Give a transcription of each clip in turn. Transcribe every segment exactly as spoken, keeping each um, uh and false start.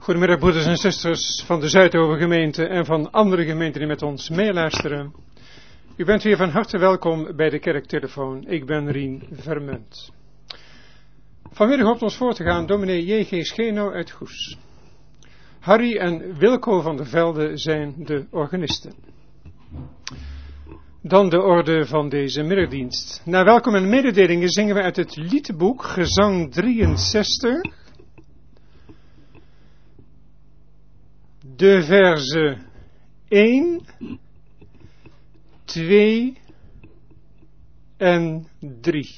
Goedemiddag broeders en zusters van de Zuidhoven gemeente en van andere gemeenten die met ons meeluisteren. U bent weer van harte welkom bij de kerktelefoon. Ik ben Rien Vermunt. Vanmiddag hoopt ons voor te gaan dominee J G Scheno uit Goes. Harry en Wilco van der Velde zijn de organisten. Dan de orde van deze middagdienst. Na welkom en mededelingen zingen we uit het liedboek Gezang drieënzestig. De verse één, twee en drie.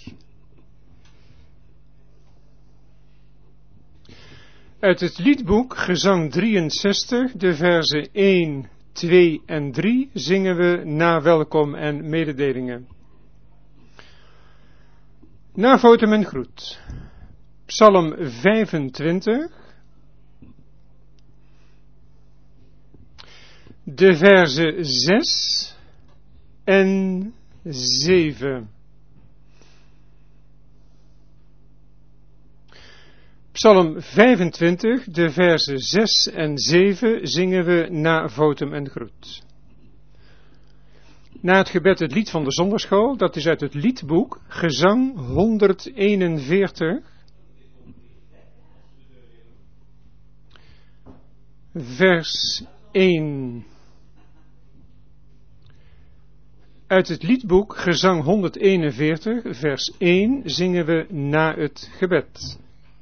Uit het liedboek Gezang drieënzestig, de verse één, twee en drie, zingen we na welkom en mededelingen. Na votum en groet. Psalm vijfentwintig. De verse zes en zeven. Psalm vijfentwintig, de verse zes en zeven zingen we na votum en groet. Na het gebed het lied van de zonderschool, dat is uit het liedboek Gezang honderdeenenveertig. Vers één. Uit het liedboek Gezang honderdeenenveertig, vers één, zingen we na het gebed.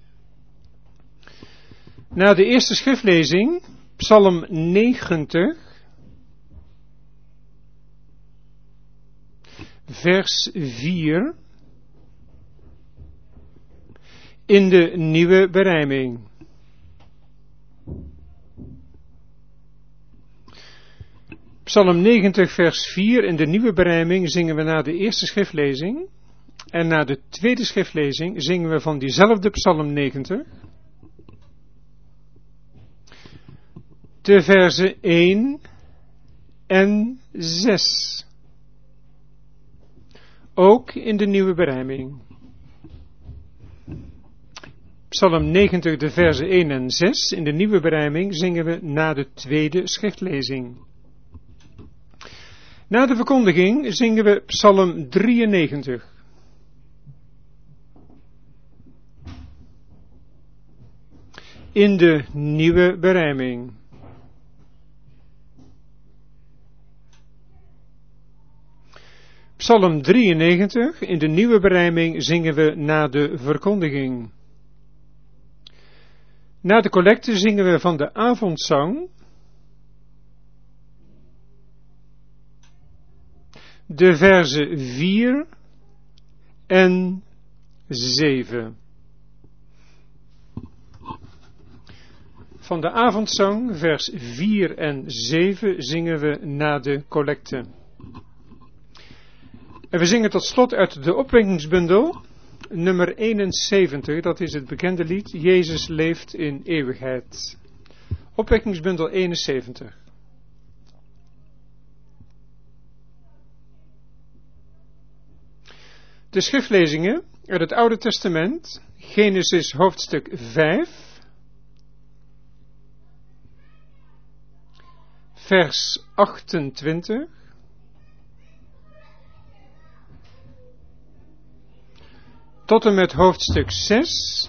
Na de eerste schriftlezing, Psalm negentig, vers vier, in de nieuwe berijming. Psalm negentig, vers vier, in de nieuwe berijming zingen we na de eerste schriftlezing. En na de tweede schriftlezing zingen we van diezelfde Psalm negentig. De verse één en zes. Ook in de nieuwe berijming. Psalm negentig, de verse één en zes. In de nieuwe berijming zingen we na de tweede schriftlezing. Na de verkondiging zingen we Psalm drieënnegentig. In de nieuwe berijming. Psalm drieënnegentig, in de nieuwe berijming zingen we na de verkondiging. Na de collecte zingen we van de avondzang de verse vier en zeven. Van de avondzang, vers vier en zeven, zingen we na de collecte. En we zingen tot slot uit de opwekkingsbundel, nummer eenenzeventig, dat is het bekende lied, Jezus leeft in eeuwigheid. Opwekkingsbundel eenenzeventig. De schriftlezingen uit het Oude Testament, Genesis hoofdstuk vijf, vers achtentwintig, tot en met hoofdstuk zes,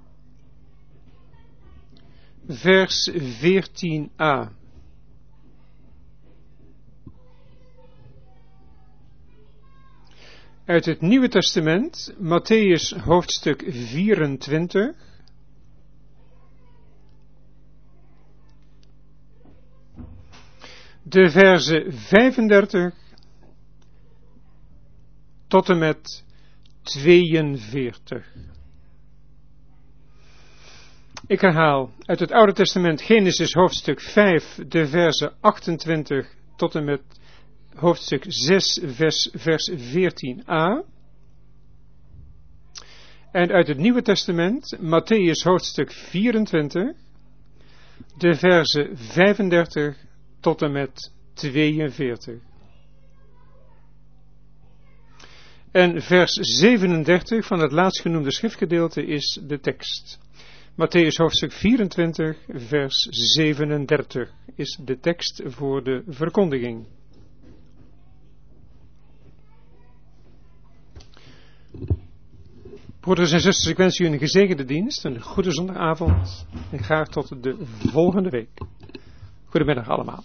vers veertien a. Uit het Nieuwe Testament, Mattheüs hoofdstuk vierentwintig, de verse vijfendertig tot en met tweeënveertig. Ik herhaal, uit het Oude Testament Genesis hoofdstuk vijf, de verse achtentwintig tot en met hoofdstuk zes, vers, vers veertien a. En uit het Nieuwe Testament Mattheüs hoofdstuk vierentwintig, de verse vijfendertig tot en met tweeënveertig. En vers zevenendertig van het laatstgenoemde schriftgedeelte is de tekst. Mattheüs hoofdstuk vierentwintig, vers zevenendertig is de tekst voor de verkondiging. Broeders en zusters, ik wens u een gezegende dienst, een goede zondagavond en graag tot de volgende week. Goedemiddag allemaal.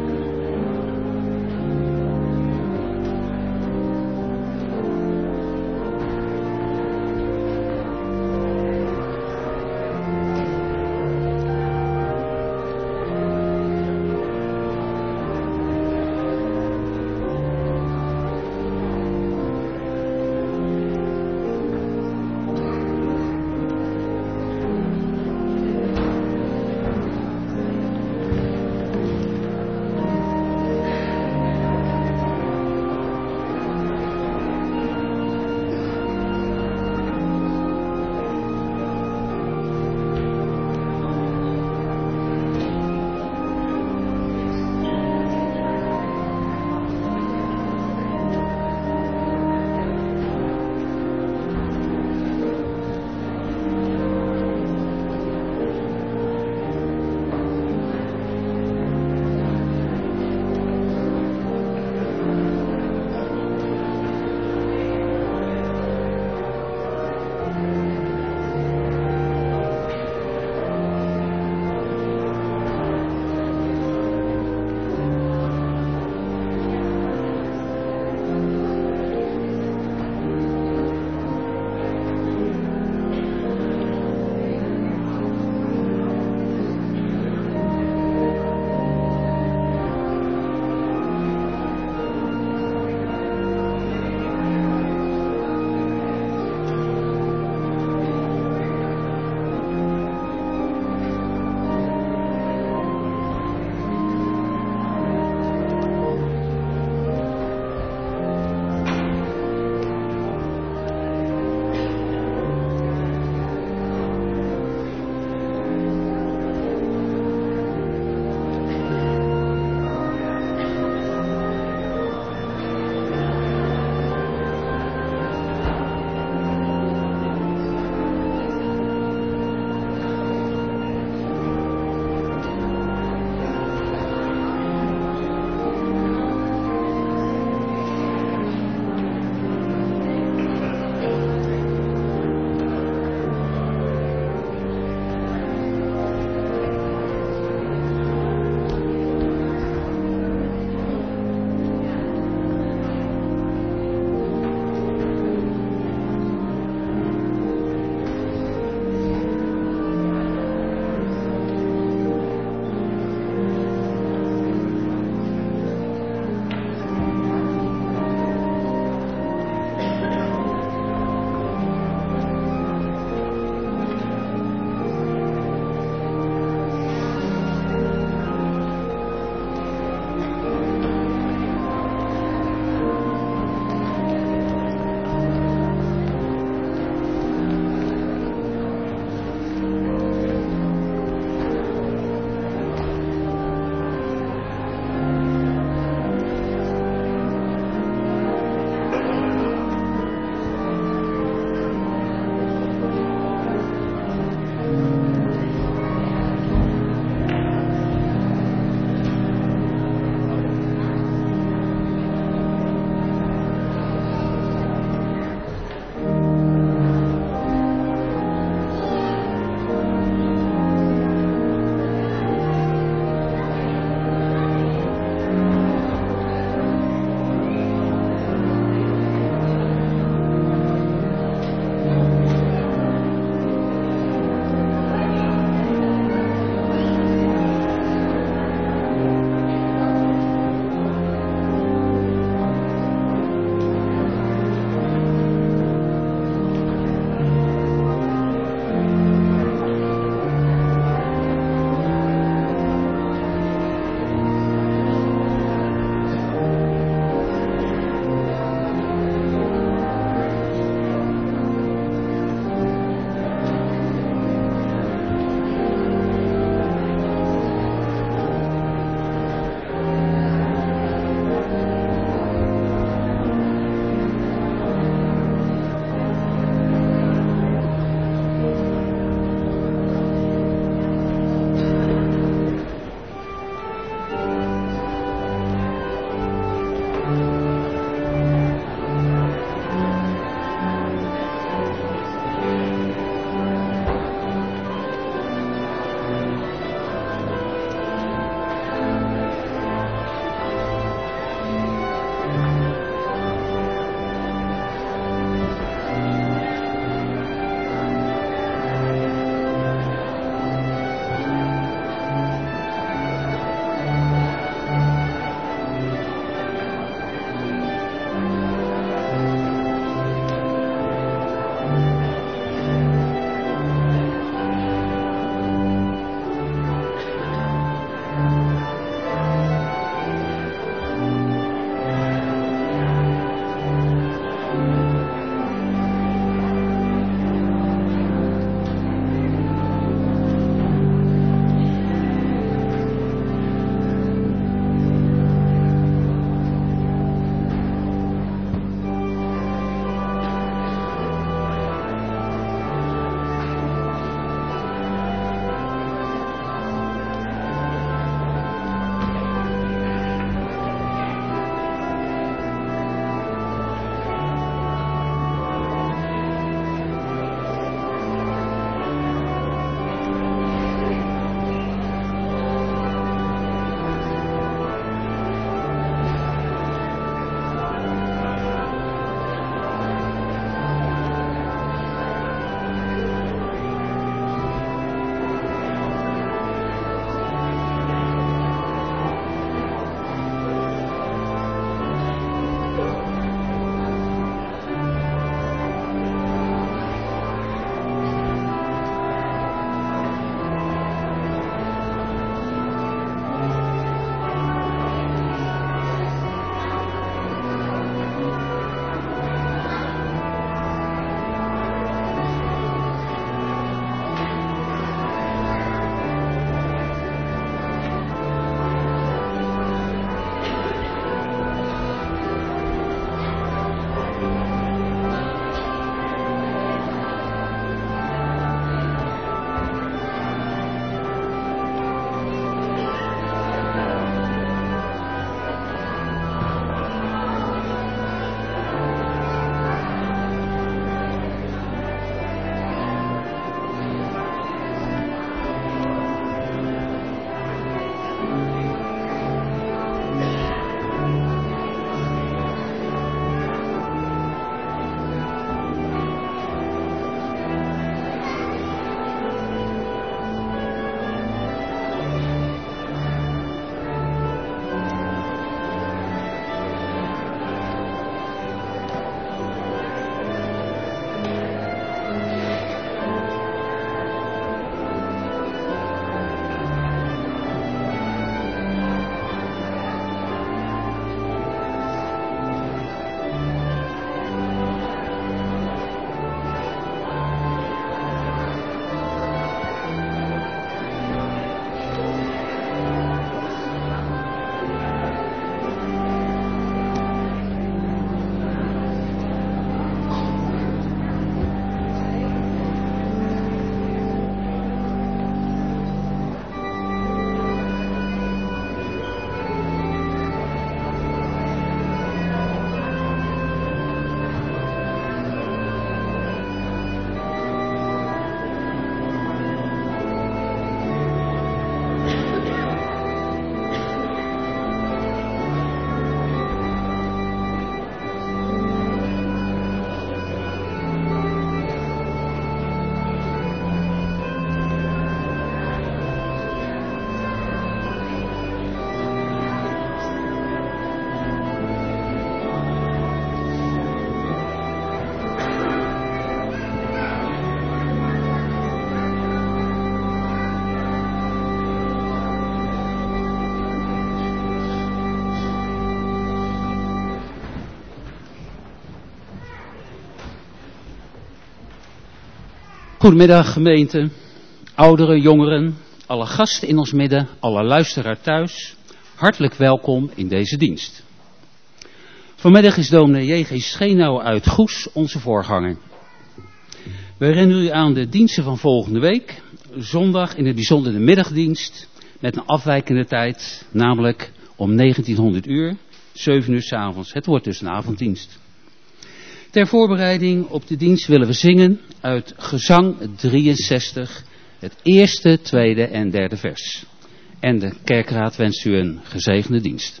Goedemiddag gemeente, ouderen, jongeren, alle gasten in ons midden, alle luisteraars thuis. Hartelijk welkom in deze dienst. Vanmiddag is dominee J G Scheenauer uit Goes onze voorganger. We herinneren u aan de diensten van volgende week, zondag in het bijzonder de middagdienst, met een afwijkende tijd, namelijk om negentienhonderd uur, zeven uur 's avonds. Het wordt dus een avonddienst. Ter voorbereiding op de dienst willen we zingen uit Gezang drieënzestig, het eerste, tweede en derde vers. En de kerkraad wenst u een gezegende dienst.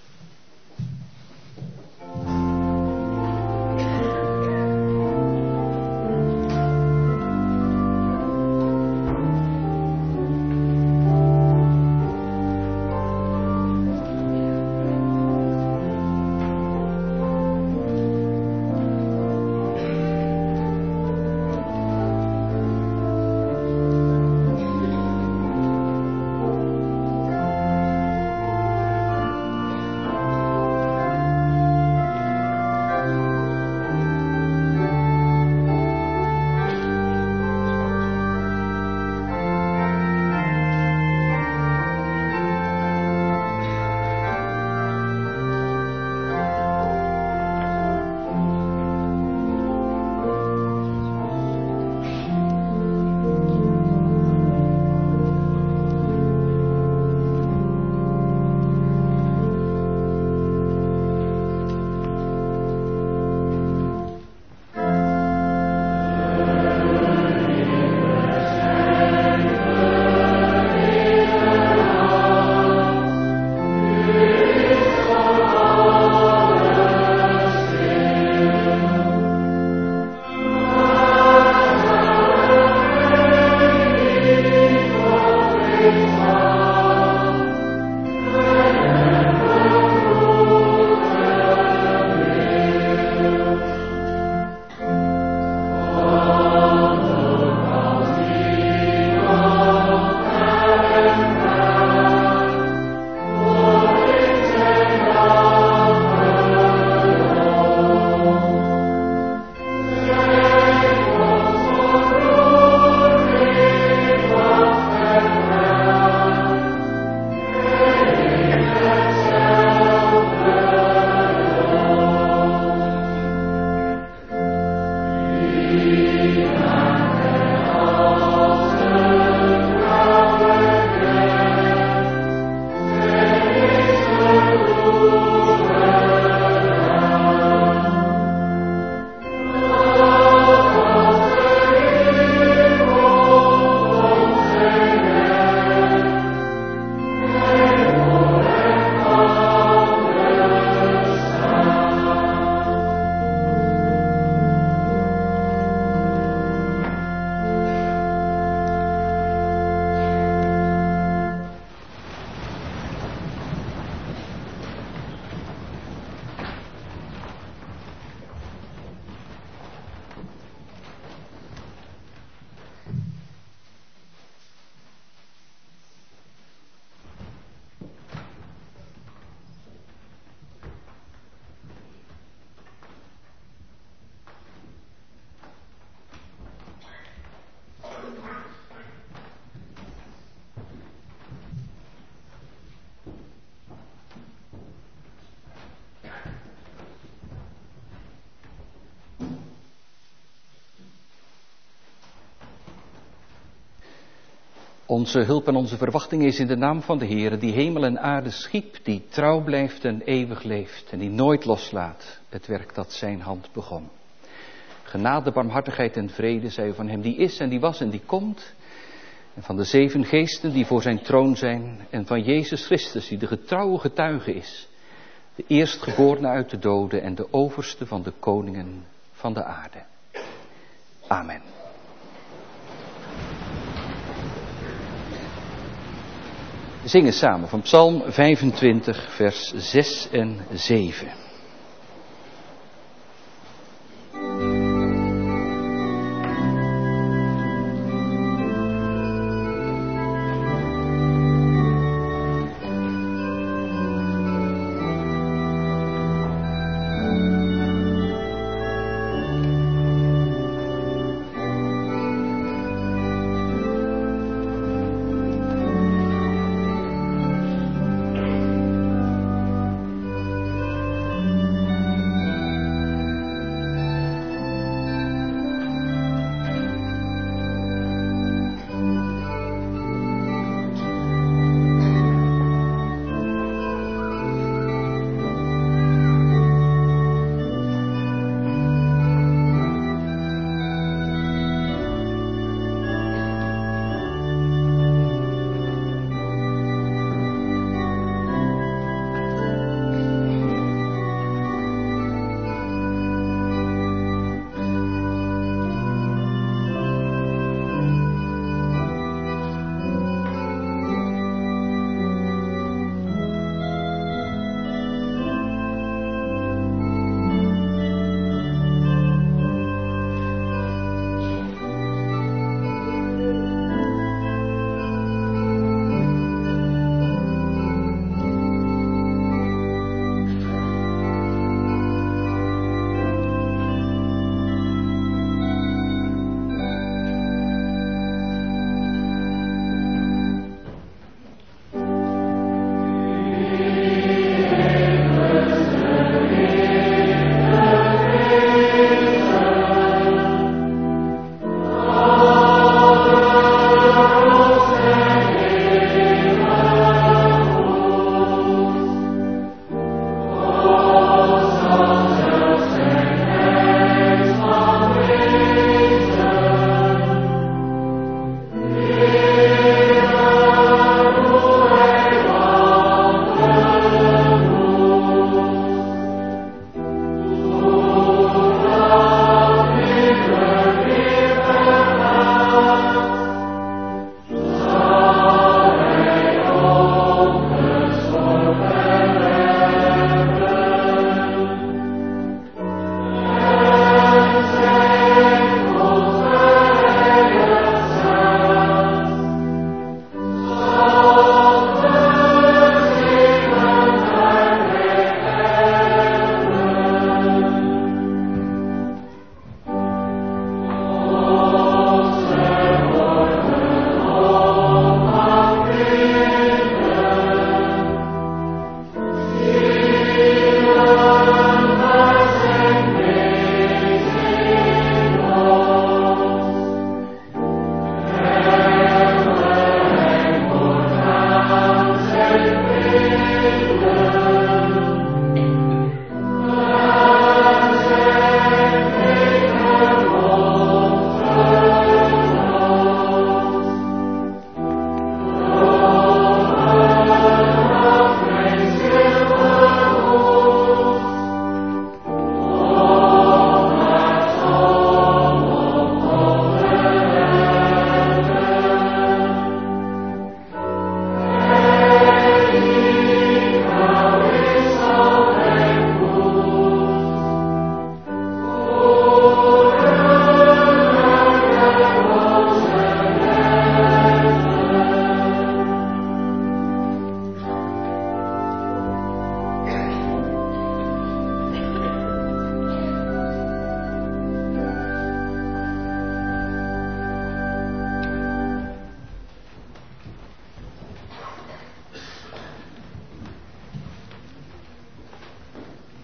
Onze hulp en onze verwachting is in de naam van de Heere, die hemel en aarde schiep, die trouw blijft en eeuwig leeft en die nooit loslaat het werk dat zijn hand begon. Genade, barmhartigheid en vrede zij van hem die is en die was en die komt, en van de zeven geesten die voor zijn troon zijn, en van Jezus Christus die de getrouwe getuige is, de eerstgeborene uit de doden en de overste van de koningen van de aarde. Amen. We zingen samen van Psalm vijfentwintig, vers zes en zeven.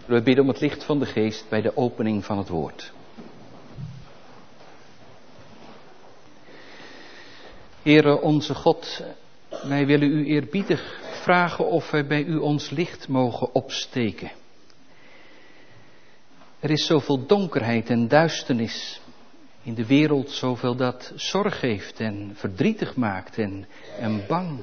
We bidden om het licht van de geest bij de opening van het woord. Heere onze God, wij willen u eerbiedig vragen of wij bij u ons licht mogen opsteken. Er is zoveel donkerheid en duisternis in de wereld, zoveel dat zorg geeft en verdrietig maakt en, en bang.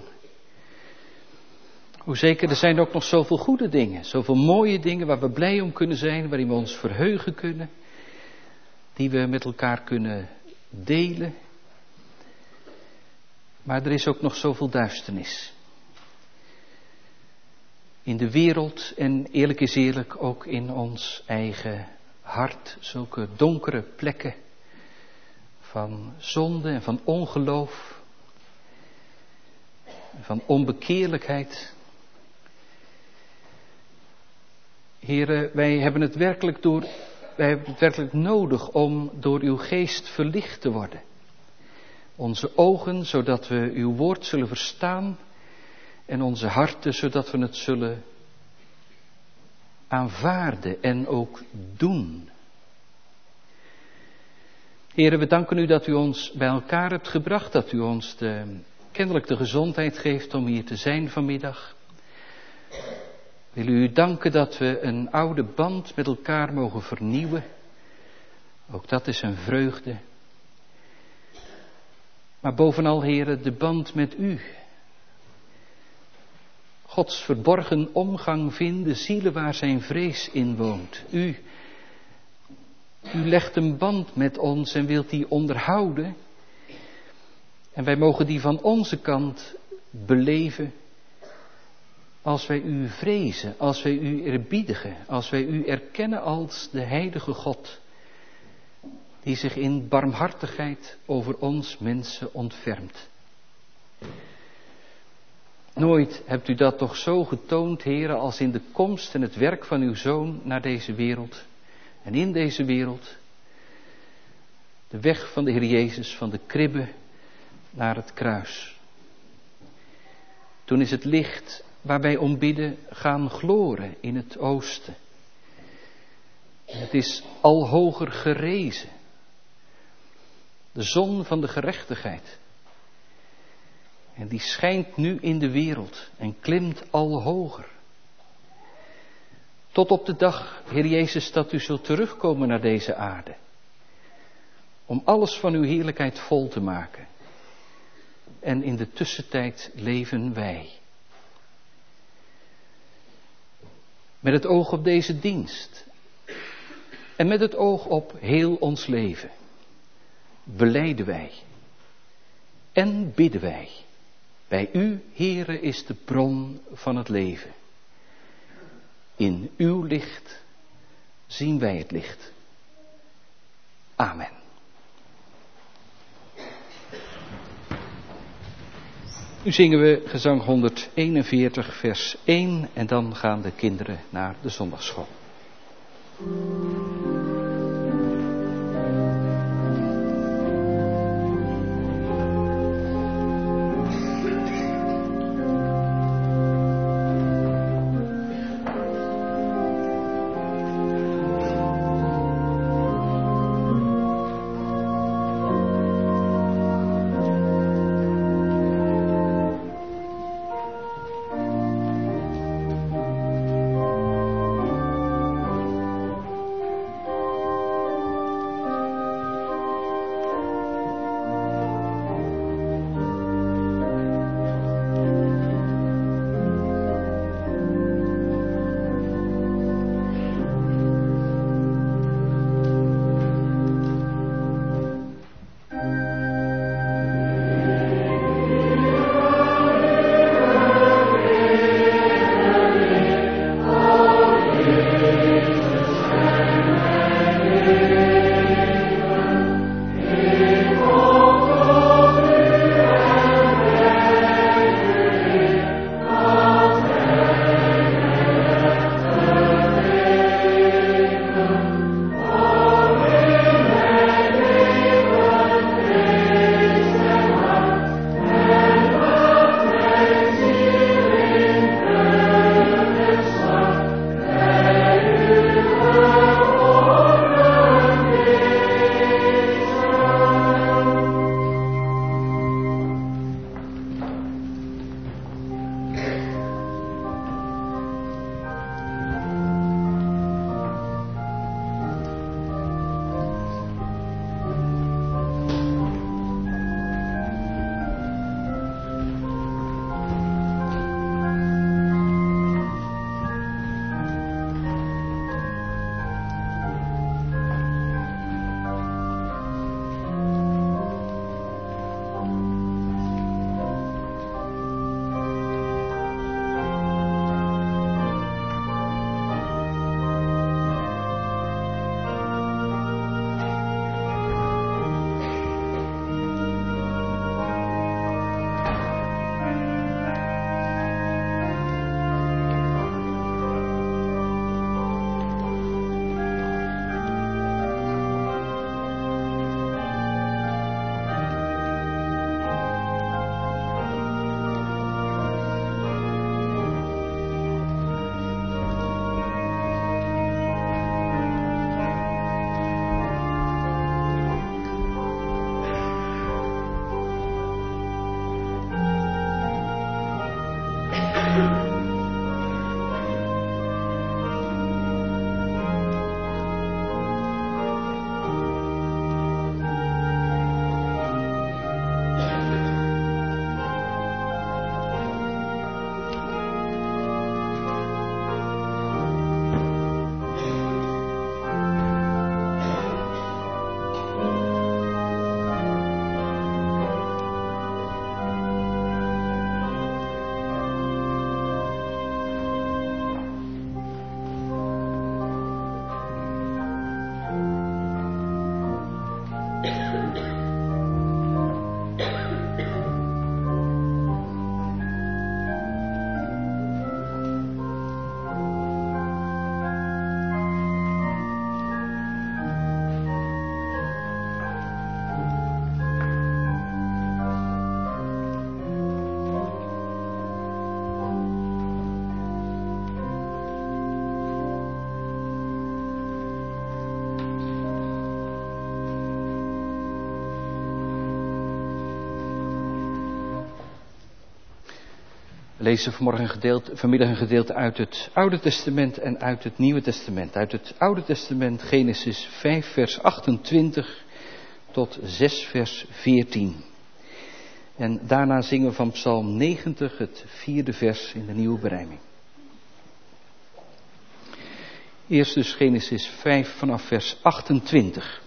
Hoe zeker, er zijn ook nog zoveel goede dingen, zoveel mooie dingen waar we blij om kunnen zijn, waarin we ons verheugen kunnen, die we met elkaar kunnen delen. Maar er is ook nog zoveel duisternis. In de wereld en eerlijk is eerlijk ook in ons eigen hart. Zulke donkere plekken van zonde en van ongeloof. Van onbekeerlijkheid. Heren, wij hebben het werkelijk door, wij hebben het werkelijk nodig om door uw geest verlicht te worden. Onze ogen, zodat we uw woord zullen verstaan. En onze harten, zodat we het zullen aanvaarden en ook doen. Heren, we danken u dat u ons bij elkaar hebt gebracht. Dat u ons de, kennelijk de gezondheid geeft om hier te zijn vanmiddag. We willen u danken dat we een oude band met elkaar mogen vernieuwen. Ook dat is een vreugde. Maar bovenal, heren, de band met u. Gods verborgen omgang vinden, zielen waar zijn vrees in woont. U, u legt een band met ons en wilt die onderhouden. En wij mogen die van onze kant beleven als wij u vrezen, als wij u eerbiedigen, als wij u erkennen als de heilige God, die zich in barmhartigheid over ons mensen ontfermt. Nooit hebt u dat toch zo getoond, Heere, als in de komst en het werk van uw Zoon naar deze wereld. En in deze wereld, de weg van de Heer Jezus, van de kribbe naar het kruis. Toen is het licht waar wij om bidden gaan gloren in het oosten. En het is al hoger gerezen. De zon van de gerechtigheid. En die schijnt nu in de wereld en klimt al hoger. Tot op de dag, Heer Jezus, dat u zult terugkomen naar deze aarde. Om alles van uw heerlijkheid vol te maken. En in de tussentijd leven wij. Met het oog op deze dienst. En met het oog op heel ons leven. Belijden wij. En bidden wij. Bij u, Heere, is de bron van het leven. In uw licht zien wij het licht. Amen. Nu zingen we gezang honderdeenenveertig vers één en dan gaan de kinderen naar de zondagsschool. We lezen vanmorgen een gedeelte, vanmiddag een gedeelte uit het Oude Testament en uit het Nieuwe Testament. Uit het Oude Testament Genesis vijf vers achtentwintig tot zes vers veertien. En daarna zingen we van Psalm negentig, het vierde vers in de Nieuwe Berijming. Eerst dus Genesis vijf vanaf vers achtentwintig.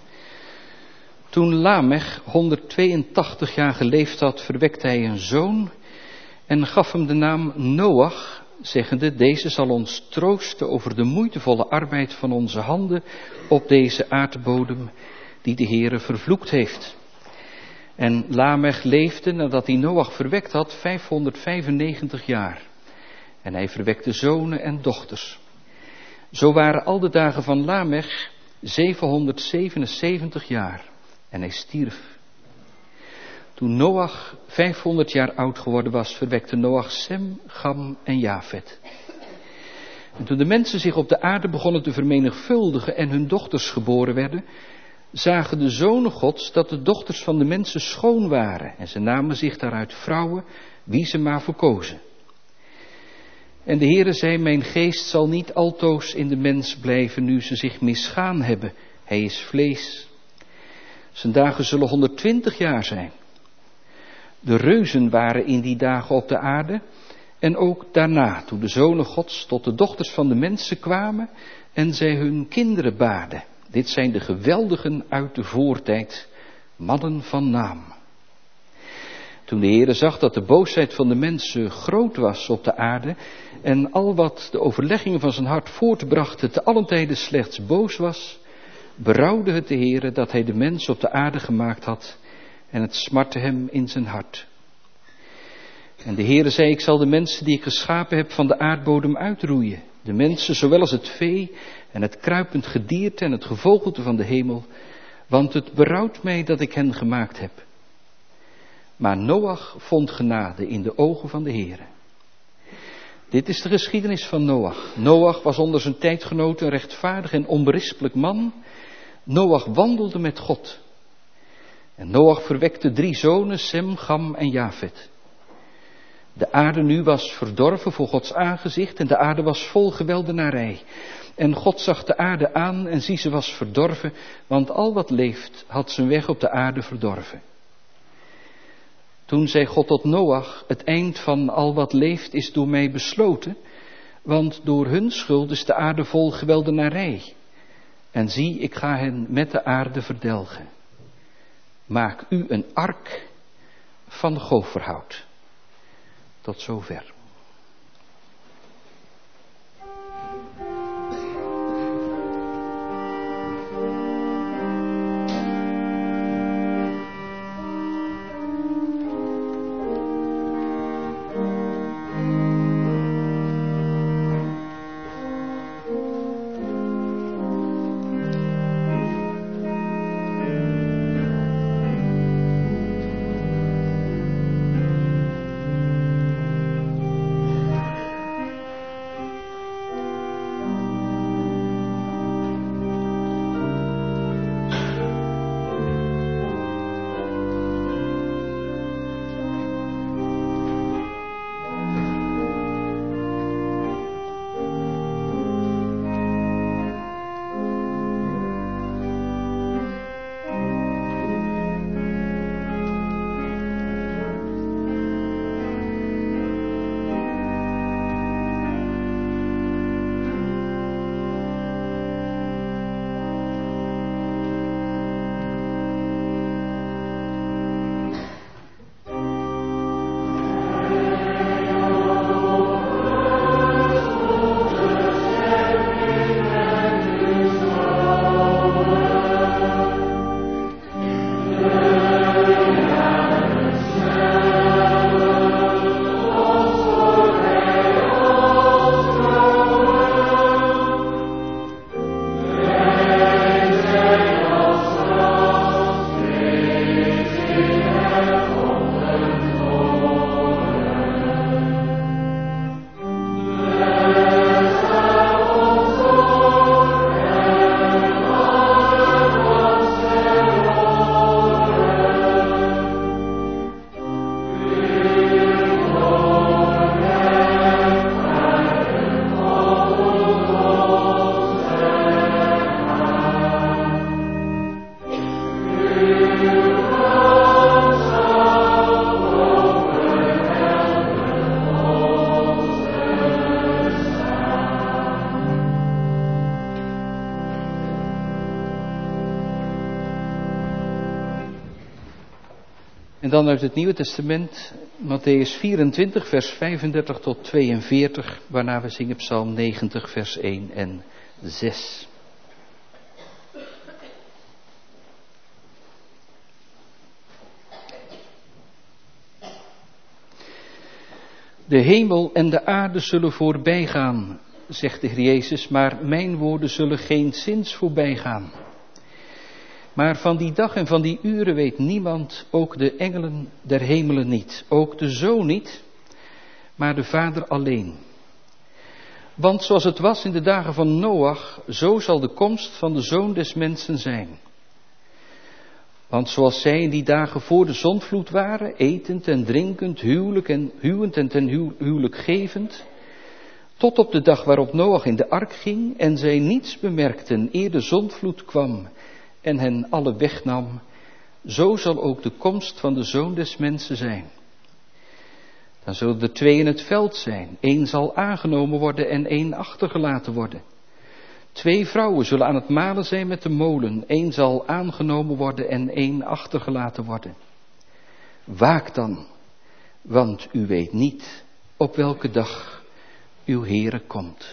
Toen Lamech honderdtweeëntachtig jaar geleefd had, verwekte hij een zoon en gaf hem de naam Noach, zeggende: deze zal ons troosten over de moeitevolle arbeid van onze handen op deze aardbodem die de Heere vervloekt heeft. En Lamech leefde, nadat hij Noach verwekt had, vijfhonderdvijfennegentig jaar. En hij verwekte zonen en dochters. Zo waren al de dagen van Lamech zevenhonderdzevenenzeventig jaar. En hij stierf. Toen Noach vijfhonderd jaar oud geworden was, verwekte Noach Sem, Cham en Jafet. En toen de mensen zich op de aarde begonnen te vermenigvuldigen en hun dochters geboren werden, zagen de zonen Gods dat de dochters van de mensen schoon waren. En ze namen zich daaruit vrouwen, wie ze maar verkozen. En de Heere zei: mijn geest zal niet altoos in de mens blijven, nu ze zich misgaan hebben. Hij is vlees. Zijn dagen zullen honderdtwintig jaar zijn. De reuzen waren in die dagen op de aarde. En ook daarna, toen de zonen Gods tot de dochters van de mensen kwamen en zij hun kinderen baarden. Dit zijn de geweldigen uit de voortijd, mannen van naam. Toen de Heere zag dat de boosheid van de mensen groot was op de aarde en al wat de overleggingen van zijn hart voortbrachten te allen tijde slechts boos was, berouwde het de Heere dat hij de mens op de aarde gemaakt had en het smartte hem in zijn hart. En de Heere zei: ik zal de mensen die ik geschapen heb van de aardbodem uitroeien, de mensen zowel als het vee en het kruipend gedierte en het gevogelte van de hemel, want het berouwt mij dat ik hen gemaakt heb. Maar Noach vond genade in de ogen van de Heere. Dit is de geschiedenis van Noach. Noach was onder zijn tijdgenoten een rechtvaardig en onberispelijk man. Noach wandelde met God. En Noach verwekte drie zonen, Sem, Cham en Jafet. De aarde nu was verdorven voor Gods aangezicht en de aarde was vol geweldenarij. En God zag de aarde aan en zie, ze was verdorven, want al wat leeft had zijn weg op de aarde verdorven. Toen zei God tot Noach: het eind van al wat leeft is door mij besloten, want door hun schuld is de aarde vol geweldenarij. En zie, ik ga hen met de aarde verdelgen. Maak u een ark van goferhout. Tot zover. En dan uit het Nieuwe Testament, Matthäus vierentwintig, vers vijfendertig tot tweeënveertig, waarna we zingen Psalm negentig, vers één en zes. De hemel en de aarde zullen voorbij gaan, zegt de Heer Jezus, maar mijn woorden zullen geenszins voorbij gaan. Maar van die dag en van die uren weet niemand, ook de engelen der hemelen niet, ook de Zoon niet, maar de Vader alleen. Want zoals het was in de dagen van Noach, zo zal de komst van de Zoon des Mensen zijn. Want zoals zij in die dagen voor de zondvloed waren, etend en drinkend, huwelijk en huwend en ten huw, huwelijk gevend, tot op de dag waarop Noach in de ark ging en zij niets bemerkten eer de zondvloed kwam en hen alle wegnam, zo zal ook de komst van de Zoon des Mensen zijn. Dan zullen er twee in het veld zijn, één zal aangenomen worden en één achtergelaten worden. Twee vrouwen zullen aan het malen zijn met de molen, één zal aangenomen worden en één achtergelaten worden. Waak dan, want u weet niet op welke dag uw Heere komt.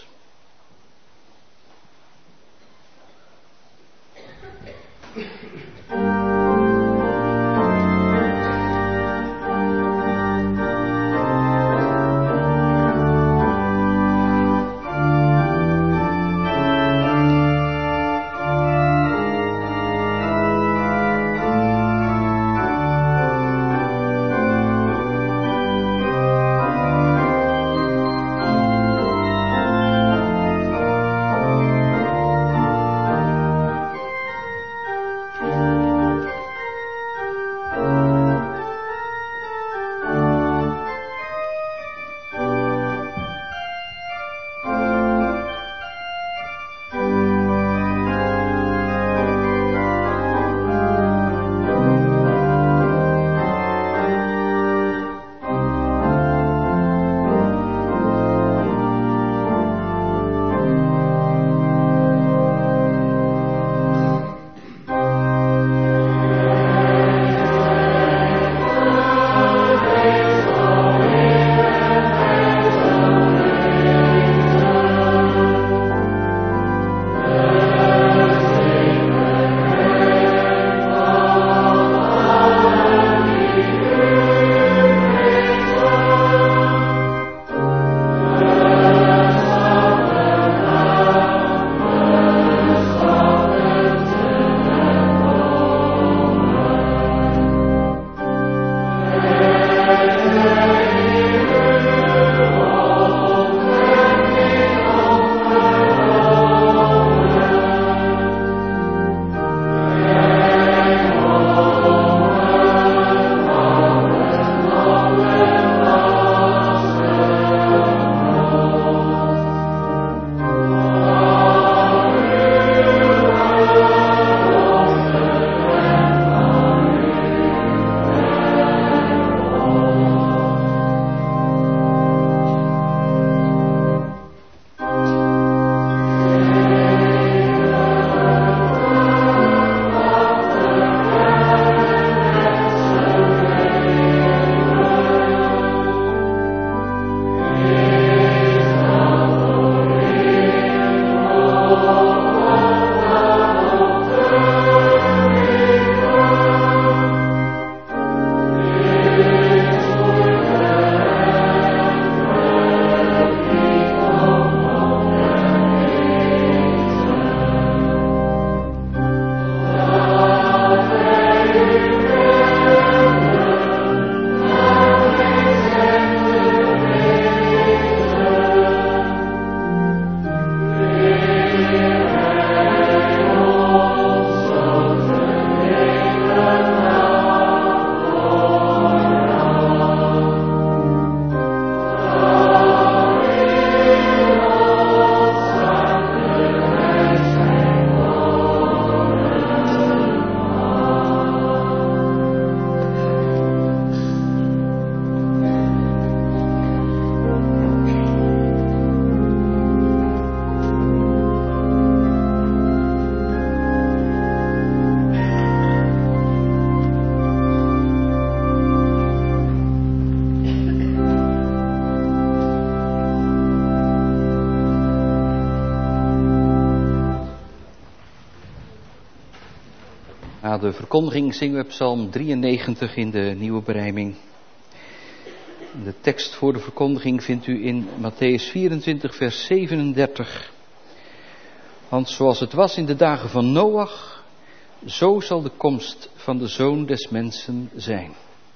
Na de verkondiging zingen we Psalm drieënnegentig in de nieuwe berijming. De tekst voor de verkondiging vindt u in Mattheüs vierentwintig, vers zevenendertig. Want zoals het was in de dagen van Noach, zo zal de komst van de Zoon des Mensen zijn.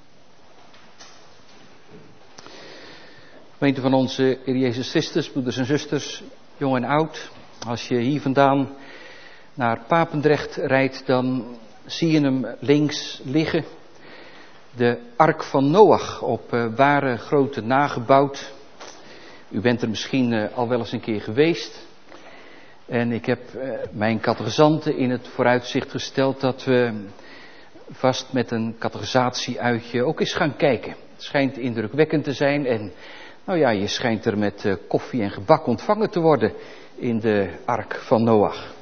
Gemeente van onze Heer Jezus Christus, broeders en zusters, jong en oud. Als je hier vandaan naar Papendrecht rijdt, dan zie je hem links liggen. De ark van Noach, op uh, ware grootte nagebouwd. U bent er misschien uh, al wel eens een keer geweest. En ik heb uh, mijn catechizanten in het vooruitzicht gesteld dat we vast met een catechisatie-uitje ook eens gaan kijken. Het schijnt indrukwekkend te zijn en nou ja, je schijnt er met uh, koffie en gebak ontvangen te worden in de ark van Noach.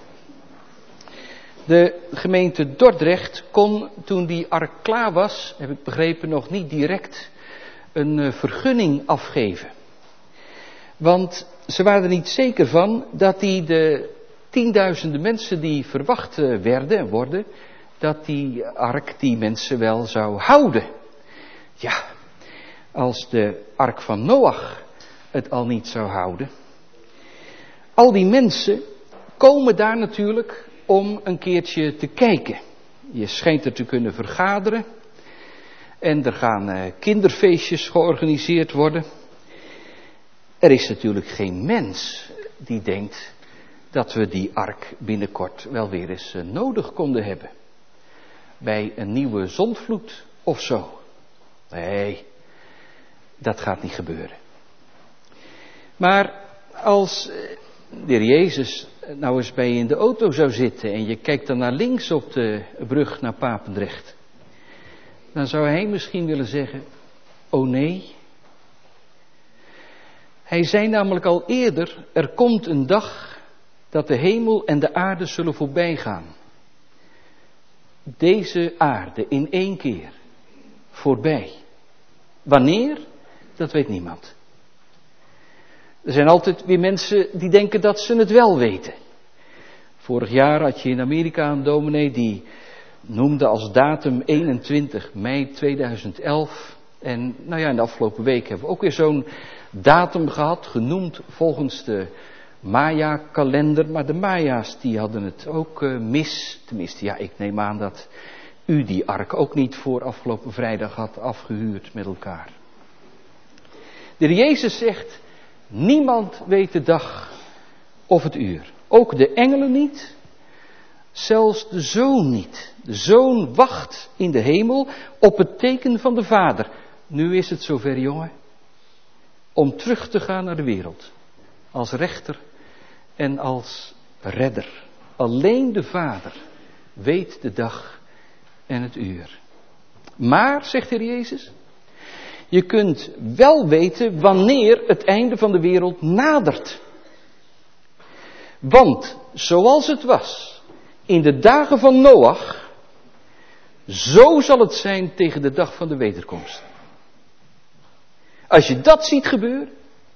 De gemeente Dordrecht kon toen die ark klaar was, heb ik begrepen, nog niet direct een uh, vergunning afgeven. Want ze waren er niet zeker van dat die de tienduizenden mensen die verwacht werden en worden, dat die ark die mensen wel zou houden. Ja, als de ark van Noach het al niet zou houden. Al die mensen komen daar natuurlijk om een keertje te kijken. Je schijnt er te kunnen vergaderen. En er gaan uh, kinderfeestjes georganiseerd worden. Er is natuurlijk geen mens die denkt dat we die ark binnenkort wel weer eens uh, nodig konden hebben. Bij een nieuwe zondvloed of zo. Nee, dat gaat niet gebeuren. Maar als uh, de Heer Jezus nou eens bij je in de auto zou zitten en je kijkt dan naar links op de brug naar Papendrecht, dan zou hij misschien willen zeggen, oh nee. Hij zei namelijk al eerder, er komt een dag dat de hemel en de aarde zullen voorbij gaan. Deze aarde in één keer voorbij. Wanneer? Dat weet niemand. Er zijn altijd weer mensen die denken dat ze het wel weten. Vorig jaar had je in Amerika een dominee die noemde als datum eenentwintig mei tweeduizend elf. En nou ja, in de afgelopen week hebben we ook weer zo'n datum gehad, genoemd volgens de Maya-kalender. Maar de Maya's die hadden het ook uh, mis. Tenminste, ja, ik neem aan dat u die ark ook niet voor afgelopen vrijdag had afgehuurd met elkaar. De Heer Jezus zegt, niemand weet de dag of het uur. Ook de engelen niet. Zelfs de Zoon niet. De Zoon wacht in de hemel op het teken van de Vader. Nu is het zover, jongen. Om terug te gaan naar de wereld. Als rechter en als redder. Alleen de Vader weet de dag en het uur. Maar, zegt de Heer Jezus, je kunt wel weten wanneer het einde van de wereld nadert. Want, zoals het was in de dagen van Noach, zo zal het zijn tegen de dag van de wederkomst. Als je dat ziet gebeuren.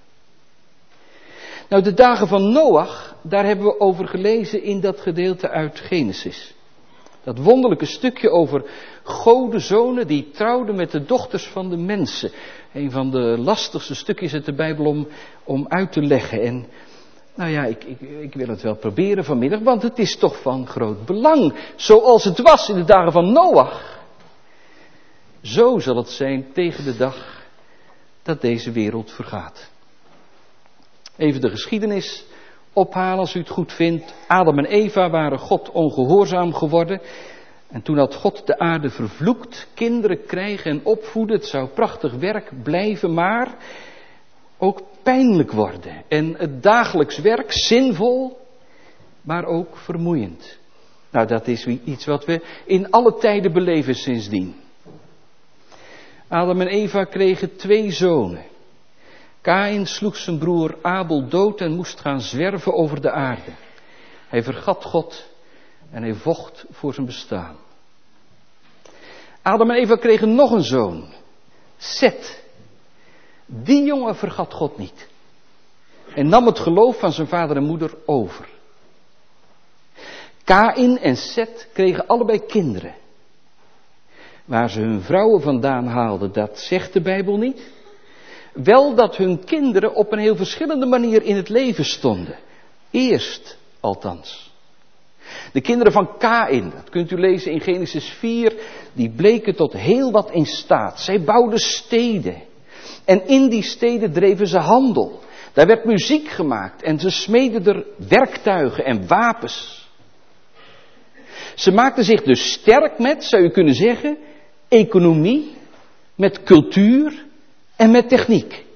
Nou, de dagen van Noach, daar hebben we over gelezen in dat gedeelte uit Genesis. Dat wonderlijke stukje over godenzonen die trouwden met de dochters van de mensen. Een van de lastigste stukjes uit de Bijbel om, om uit te leggen. En nou ja, ik, ik, ik wil het wel proberen vanmiddag, want het is toch van groot belang. Zoals het was in de dagen van Noach. Zo zal het zijn tegen de dag dat deze wereld vergaat. Even de geschiedenis ophalen als u het goed vindt. Adam en Eva waren God ongehoorzaam geworden. En toen had God de aarde vervloekt. Kinderen krijgen en opvoeden. Het zou prachtig werk blijven, maar ook pijnlijk worden. En het dagelijks werk zinvol, maar ook vermoeiend. Nou, dat is iets wat we in alle tijden beleven sindsdien. Adam en Eva kregen twee zonen. Kaïn sloeg zijn broer Abel dood en moest gaan zwerven over de aarde. Hij vergat God en hij vocht voor zijn bestaan. Adam en Eva kregen nog een zoon, Set. Die jongen vergat God niet. En nam het geloof van zijn vader en moeder over. Kaïn en Set kregen allebei kinderen. Waar ze hun vrouwen vandaan haalden, dat zegt de Bijbel niet. Wel dat hun kinderen op een heel verschillende manier in het leven stonden. Eerst althans. De kinderen van Kaïn, dat kunt u lezen in Genesis vier, die bleken tot heel wat in staat. Zij bouwden steden. En in die steden dreven ze handel. Daar werd muziek gemaakt en ze smeden er werktuigen en wapens. Ze maakten zich dus sterk met, zou je kunnen zeggen, economie, met cultuur en met techniek.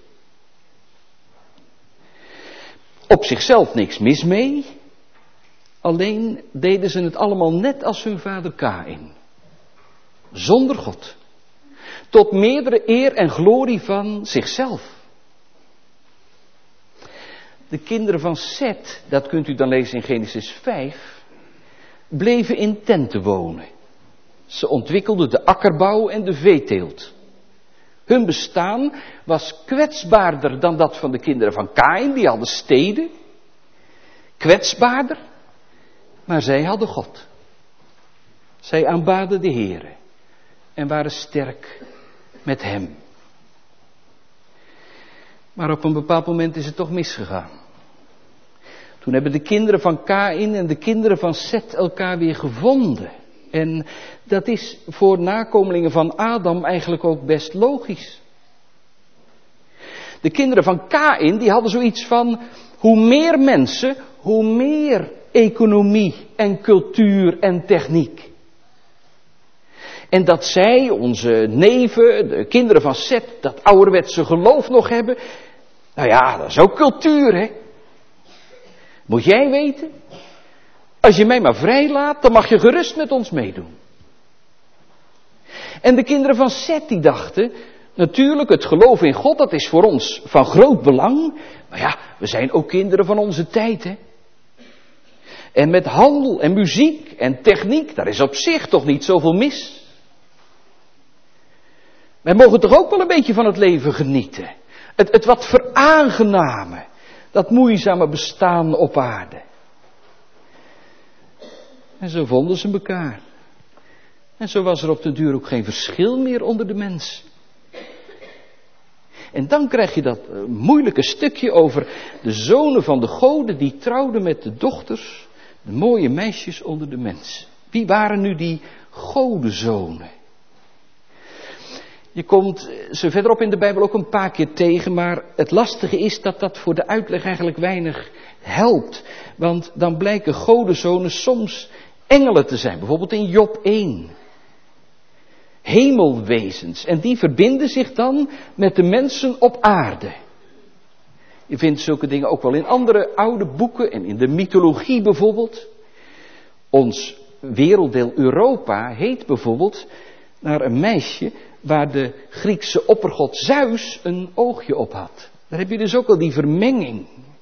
Op zichzelf niks mis mee, alleen deden ze het allemaal net als hun vader Kaïn. Zonder God. Tot meerdere eer en glorie van zichzelf. De kinderen van Set, dat kunt u dan lezen in Genesis vijf, bleven in tenten wonen. Ze ontwikkelden de akkerbouw en de veeteelt. Hun bestaan was kwetsbaarder dan dat van de kinderen van Kaïn, die hadden steden. Kwetsbaarder, maar zij hadden God. Zij aanbaden de Heere en waren sterk met hem. Maar op een bepaald moment is het toch misgegaan. Toen hebben de kinderen van Kaïn en de kinderen van Set elkaar weer gevonden. En dat is voor nakomelingen van Adam eigenlijk ook best logisch. De kinderen van Kaïn die hadden zoiets van, hoe meer mensen, hoe meer economie en cultuur en techniek. En dat zij, onze neven, de kinderen van Set, dat ouderwetse geloof nog hebben. Nou ja, dat is ook cultuur, hè. Moet jij weten? Als je mij maar vrij laat, dan mag je gerust met ons meedoen. En de kinderen van Set die dachten, natuurlijk het geloof in God, dat is voor ons van groot belang. Maar ja, we zijn ook kinderen van onze tijd, hè. En met handel en muziek en techniek, daar is op zich toch niet zoveel mis. Wij mogen toch ook wel een beetje van het leven genieten. Het, het wat veraangenamen. Dat moeizame bestaan op aarde. En zo vonden ze elkaar. En zo was er op de duur ook geen verschil meer onder de mensen. En dan krijg je dat uh, moeilijke stukje over de zonen van de goden die trouwden met de dochters, de mooie meisjes onder de mensen. Wie waren nu die godenzonen? Je komt ze verderop in de Bijbel ook een paar keer tegen, maar het lastige is dat dat voor de uitleg eigenlijk weinig helpt. Want dan blijken godenzonen soms engelen te zijn, bijvoorbeeld in Job één. Hemelwezens, en die verbinden zich dan met de mensen op aarde. Je vindt zulke dingen ook wel in andere oude boeken en in de mythologie bijvoorbeeld. Ons werelddeel Europa heet bijvoorbeeld naar een meisje waar de Griekse oppergod Zeus een oogje op had. Daar heb je dus ook al die vermenging.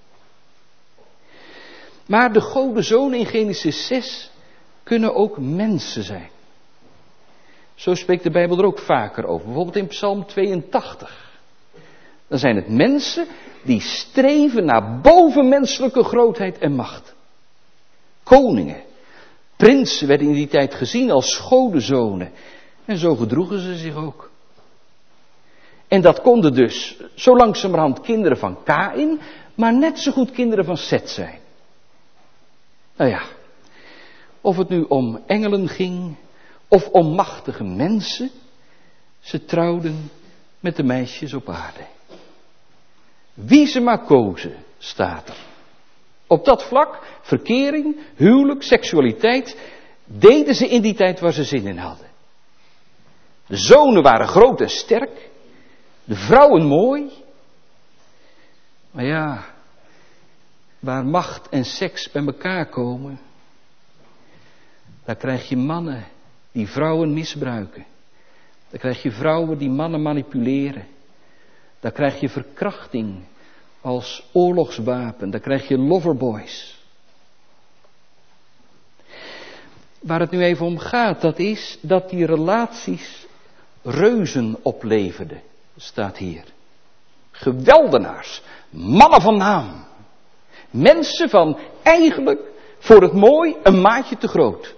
Maar de godenzonen in Genesis zes kunnen ook mensen zijn. Zo spreekt de Bijbel er ook vaker over. Bijvoorbeeld in Psalm tweeëntachtig. Dan zijn het mensen die streven naar bovenmenselijke grootheid en macht. Koningen, prinsen werden in die tijd gezien als godenzonen. En zo gedroegen ze zich ook. En dat konden dus zo langzamerhand kinderen van Kaïn, maar net zo goed kinderen van Set zijn. Nou ja, of het nu om engelen ging, of om machtige mensen, ze trouwden met de meisjes op aarde. Wie ze maar kozen, staat er. Op dat vlak, verkering, huwelijk, seksualiteit, deden ze in die tijd waar ze zin in hadden. De zonen waren groot en sterk, de vrouwen mooi. Maar ja, waar macht en seks bij elkaar komen, daar krijg je mannen die vrouwen misbruiken. Dan krijg je vrouwen die mannen manipuleren. Dan krijg je verkrachting als oorlogswapen. Dan krijg je loverboys. Waar het nu even om gaat, dat is dat die relaties reuzen opleverden, staat hier. Geweldenaars, mannen van naam. Mensen van eigenlijk Voor het mooi een maatje te groot.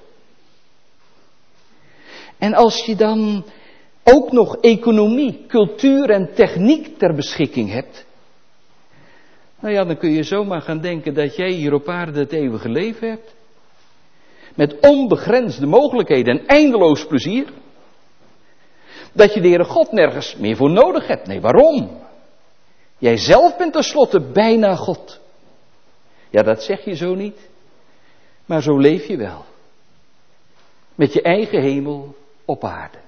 En als je dan ook nog economie, cultuur en techniek ter beschikking hebt. Nou ja, dan kun je zomaar gaan denken dat jij hier op aarde het eeuwige leven hebt. Met onbegrensde mogelijkheden en eindeloos plezier. Dat je de Heere God nergens meer voor nodig hebt. Nee, waarom? Jij zelf bent tenslotte bijna God. Ja, dat zeg je zo niet. Maar zo leef je wel. Met je eigen hemel op aarde.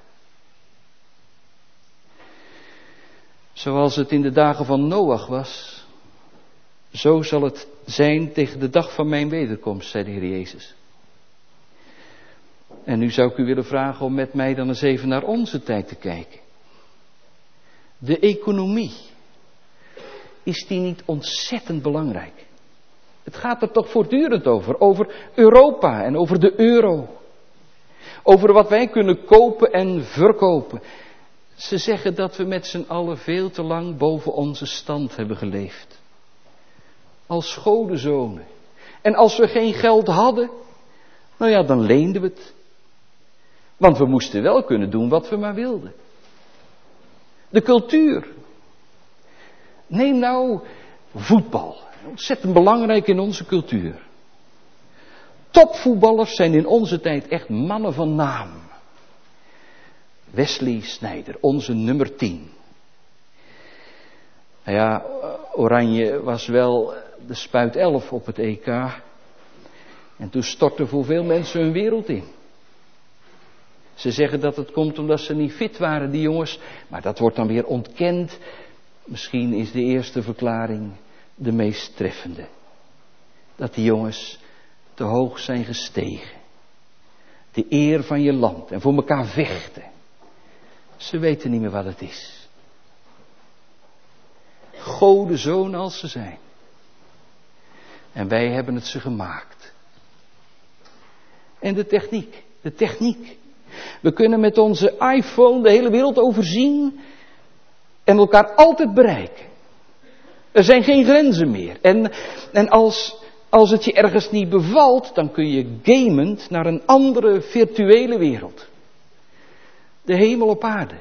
Zoals het in de dagen van Noach was, zo zal het zijn tegen de dag van mijn wederkomst, zei de Heer Jezus. En nu zou ik u willen vragen om met mij dan eens even naar onze tijd te kijken. De economie, is die niet ontzettend belangrijk? Het gaat er toch voortdurend over, over Europa en over de euro. Over wat wij kunnen kopen en verkopen. Ze zeggen dat we met z'n allen veel te lang boven onze stand hebben geleefd. Als godenzonen. En als we geen geld hadden, nou ja, dan leenden we het. Want we moesten wel kunnen doen wat we maar wilden. De cultuur. Neem nou voetbal. Ontzettend belangrijk in onze cultuur. Topvoetballers zijn in onze tijd echt mannen van naam. Wesley Sneijder, onze nummer tien. Nou ja, Oranje was wel de spuit elf op het E K. En toen stortte voor veel mensen hun wereld in. Ze zeggen dat het komt omdat ze niet fit waren, die jongens. Maar dat wordt dan weer ontkend. Misschien is de eerste verklaring de meest treffende. Dat die jongens te hoog zijn gestegen. De eer van je land en voor elkaar vechten. Ze weten niet meer wat het is. Godenzonen als ze zijn. En wij hebben het ze gemaakt. En de techniek, de techniek. We kunnen met onze iPhone de hele wereld overzien en elkaar altijd bereiken. Er zijn geen grenzen meer. En, en als, als het je ergens niet bevalt, dan kun je gamend naar een andere virtuele wereld. De hemel op aarde.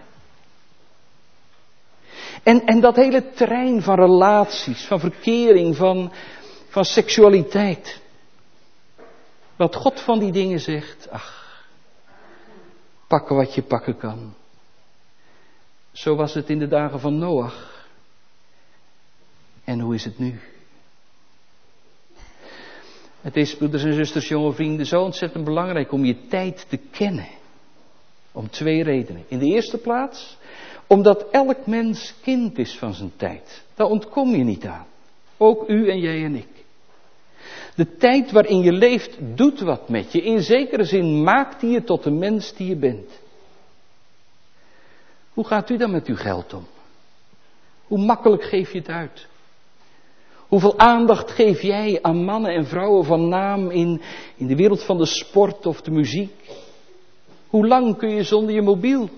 En, en dat hele terrein van relaties, van verkering, van, van seksualiteit. Wat God van die dingen zegt, ach, pakken wat je pakken kan. Zo was het in de dagen van Noach. En hoe is het nu? Het is, broeders en zusters, jonge vrienden, zo ontzettend belangrijk om je tijd te kennen. Om twee redenen. In de eerste plaats, omdat elk mens kind is van zijn tijd. Daar ontkom je niet aan. Ook u en jij en ik. De tijd waarin je leeft doet wat met je. In zekere zin maakt die je tot de mens die je bent. Hoe gaat u dan met uw geld om? Hoe makkelijk geef je het uit? Hoeveel aandacht geef jij aan mannen en vrouwen van naam in, in de wereld van de sport of de muziek? Hoe lang kun je zonder je mobiel?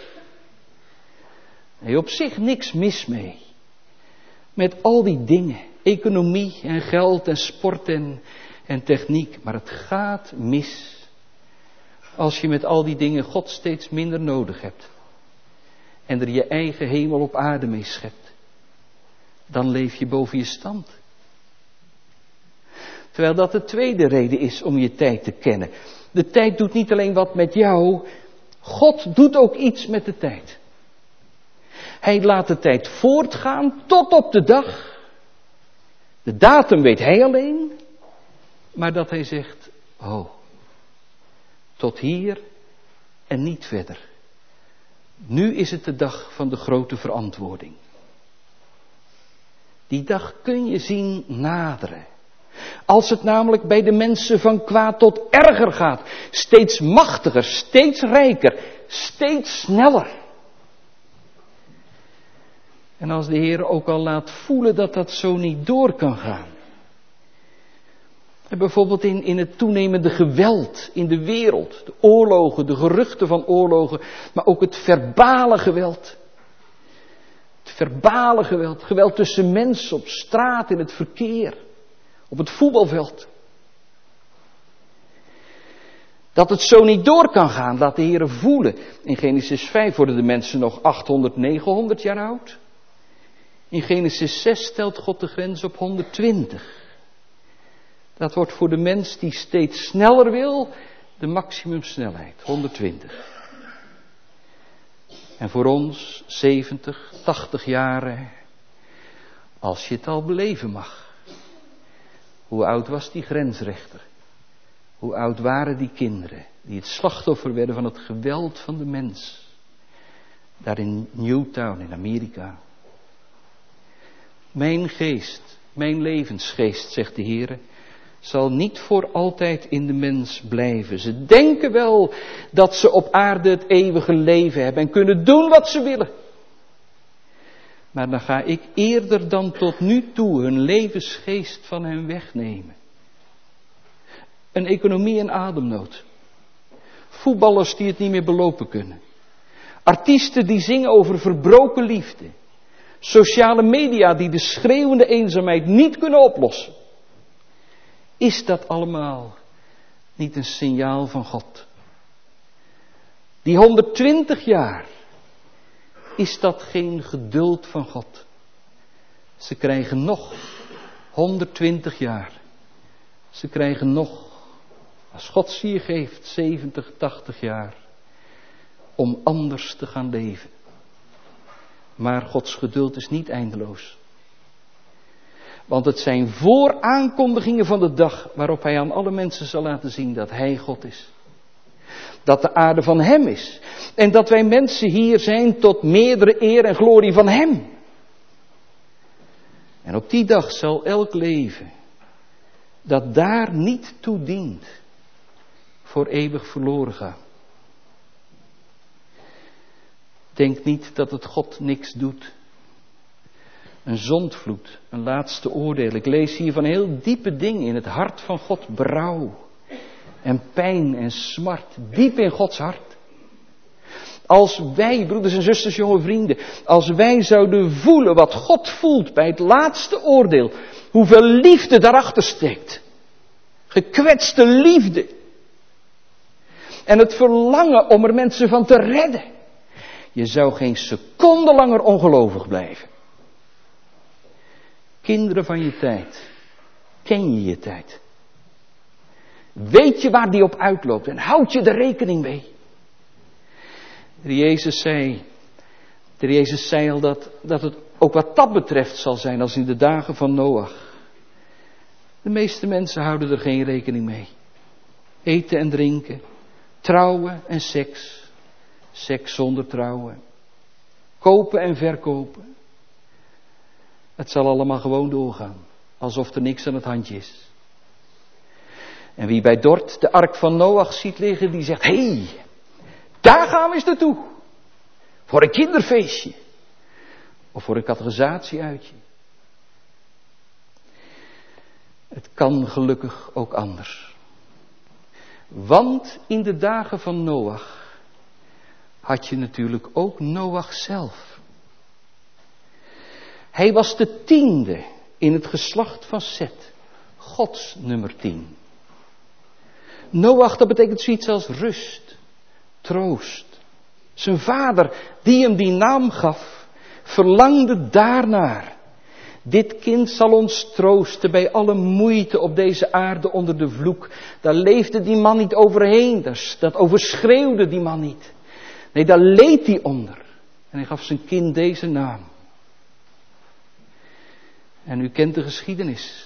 Nee, op zich niks mis mee. Met al die dingen. Economie en geld en sport en, en techniek. Maar het gaat mis. Als je met al die dingen God steeds minder nodig hebt. En er je eigen hemel op aarde mee schept. Dan leef je boven je stand. Terwijl dat de tweede reden is om je tijd te kennen. De tijd doet niet alleen wat met jou. God doet ook iets met de tijd. Hij laat de tijd voortgaan tot op de dag. De datum weet hij alleen. Maar dat hij zegt, oh, tot hier en niet verder. Nu is het de dag van de grote verantwoording. Die dag kun je zien naderen. Als het namelijk bij de mensen van kwaad tot erger gaat. Steeds machtiger, steeds rijker, steeds sneller. En als de Heer ook al laat voelen dat dat zo niet door kan gaan. En bijvoorbeeld in, in het toenemende geweld in de wereld. De oorlogen, de geruchten van oorlogen. Maar ook het verbale geweld. Het verbale geweld. Geweld tussen mensen op straat, in het verkeer. Op het voetbalveld. Dat het zo niet door kan gaan, laat de Heere voelen. In Genesis vijf worden de mensen nog achthonderd, negenhonderd jaar oud. In Genesis zes stelt God de grens op honderdtwintig. Dat wordt voor de mens die steeds sneller wil, de maximumsnelheid, honderdtwintig. En voor ons zeventig, tachtig jaren, als je het al beleven mag. Hoe oud was die grensrechter? Hoe oud waren die kinderen die het slachtoffer werden van het geweld van de mens? Daar in Newtown in Amerika. Mijn geest, mijn levensgeest, zegt de Heer, zal niet voor altijd in de mens blijven. Ze denken wel dat ze op aarde het eeuwige leven hebben en kunnen doen wat ze willen. Maar dan ga ik eerder dan tot nu toe hun levensgeest van hen wegnemen. Een economie in ademnood. Voetballers die het niet meer belopen kunnen. Artiesten die zingen over verbroken liefde. Sociale media die de schreeuwende eenzaamheid niet kunnen oplossen. Is dat allemaal niet een signaal van God? Die honderdtwintig jaar, is dat geen geduld van God? Ze krijgen nog honderdtwintig jaar. Ze krijgen nog, als God ze je geeft, zeventig, tachtig jaar. Om anders te gaan leven. Maar Gods geduld is niet eindeloos. Want het zijn vooraankondigingen van de dag waarop Hij aan alle mensen zal laten zien dat Hij God is. Dat de aarde van Hem is. En dat wij mensen hier zijn tot meerdere eer en glorie van Hem. En op die dag zal elk leven dat daar niet toe dient, voor eeuwig verloren gaan. Denk niet dat het God niks doet. Een zondvloed, een laatste oordeel. Ik lees hier van heel diepe dingen in het hart van God. Berouw en pijn en smart. Diep in Gods hart. Als wij, broeders en zusters, jonge vrienden, als wij zouden voelen wat God voelt bij het laatste oordeel. Hoeveel liefde daarachter steekt. Gekwetste liefde. En het verlangen om er mensen van te redden. Je zou geen seconde langer ongelovig blijven. Kinderen van je tijd. Ken je je tijd? Weet je waar die op uitloopt en houd je er rekening mee? De Jezus zei, de Jezus zei al dat, dat het ook wat dat betreft zal zijn als in de dagen van Noach. De meeste mensen houden er geen rekening mee. Eten en drinken, trouwen en seks, seks zonder trouwen, kopen en verkopen. Het zal allemaal gewoon doorgaan, alsof er niks aan het handje is. En wie bij Dort de ark van Noach ziet liggen, die zegt, hé, hey, daar gaan we eens naartoe. Voor een kinderfeestje. Of voor een catechisatie-uitje. Het kan gelukkig ook anders. Want in de dagen van Noach had je natuurlijk ook Noach zelf. Hij was de tiende in het geslacht van Set. Gods nummer tien. Noach, dat betekent zoiets als rust, troost. Zijn vader, die hem die naam gaf, verlangde daarnaar. Dit kind zal ons troosten bij alle moeite op deze aarde onder de vloek. Daar leefde die man niet overheen, dat overschreeuwde die man niet. Nee, daar leed hij onder. En hij gaf zijn kind deze naam. En u kent de geschiedenis.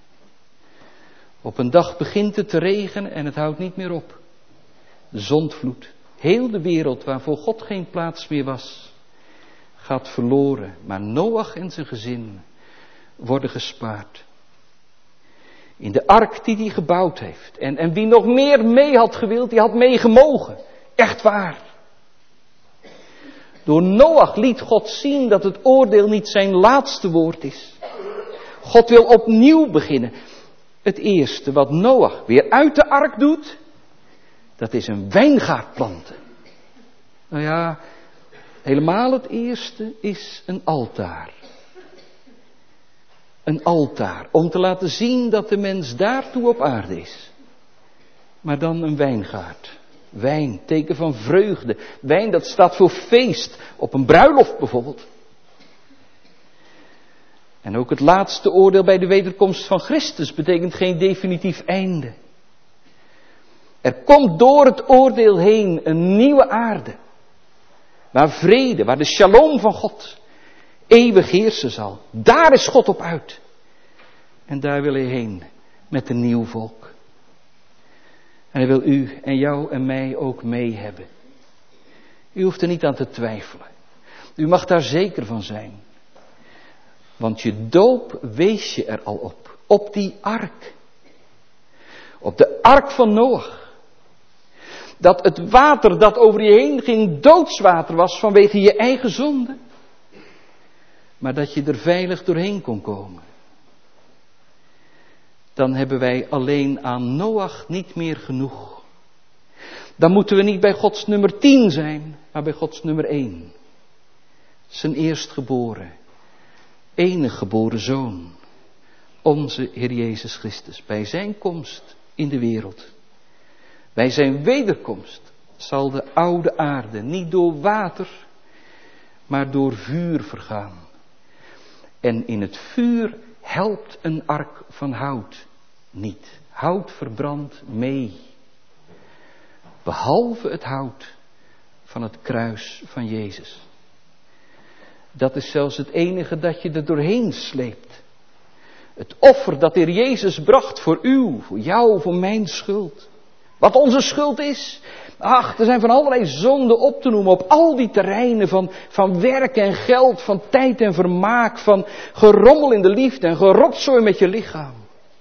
Op een dag begint het te regenen en het houdt niet meer op. De zondvloed, heel de wereld waar voor God geen plaats meer was, gaat verloren. Maar Noach en zijn gezin worden gespaard. In de ark die hij gebouwd heeft. En, en wie nog meer mee had gewild, die had meegemogen. Echt waar. Door Noach liet God zien dat het oordeel niet zijn laatste woord is. God wil opnieuw beginnen. Het eerste wat Noach weer uit de ark doet, dat is een wijngaard planten. Nou ja, helemaal het eerste is een altaar. Een altaar, om te laten zien dat de mens daartoe op aarde is. maar dan een wijngaard. Wijn, teken van vreugde. Wijn, dat staat voor feest. Op een bruiloft bijvoorbeeld. En ook het laatste oordeel bij de wederkomst van Christus betekent geen definitief einde. Er komt door het oordeel heen een nieuwe aarde. Waar vrede, waar de shalom van God eeuwig heersen zal. Daar is God op uit. En daar wil hij heen met een nieuw volk. En hij wil u en jou en mij ook mee hebben. U hoeft er niet aan te twijfelen. U mag daar zeker van zijn. Want je doop wees je er al op. Op die ark. Op de ark van Noach. Dat het water dat over je heen ging doodswater was vanwege je eigen zonde. Maar dat je er veilig doorheen kon komen. Dan hebben wij alleen aan Noach niet meer genoeg. Dan moeten we niet bij Gods nummer tien zijn, maar bij Gods nummer één. Zijn eerstgeboren, enige geboren zoon. Onze Heer Jezus Christus. Bij zijn komst in de wereld. Bij zijn wederkomst zal de oude aarde niet door water, maar door vuur vergaan. En in het vuur helpt een ark van hout niet. Hout verbrandt mee. Behalve het hout van het kruis van Jezus. Dat is zelfs het enige dat je er doorheen sleept. Het offer dat de Heer Jezus bracht voor u, voor jou, voor mijn schuld. Wat onze schuld is. Ach, er zijn van allerlei zonden op te noemen op al die terreinen van, van werk en geld, van tijd en vermaak, van gerommel in de liefde en gerotzooi met je lichaam.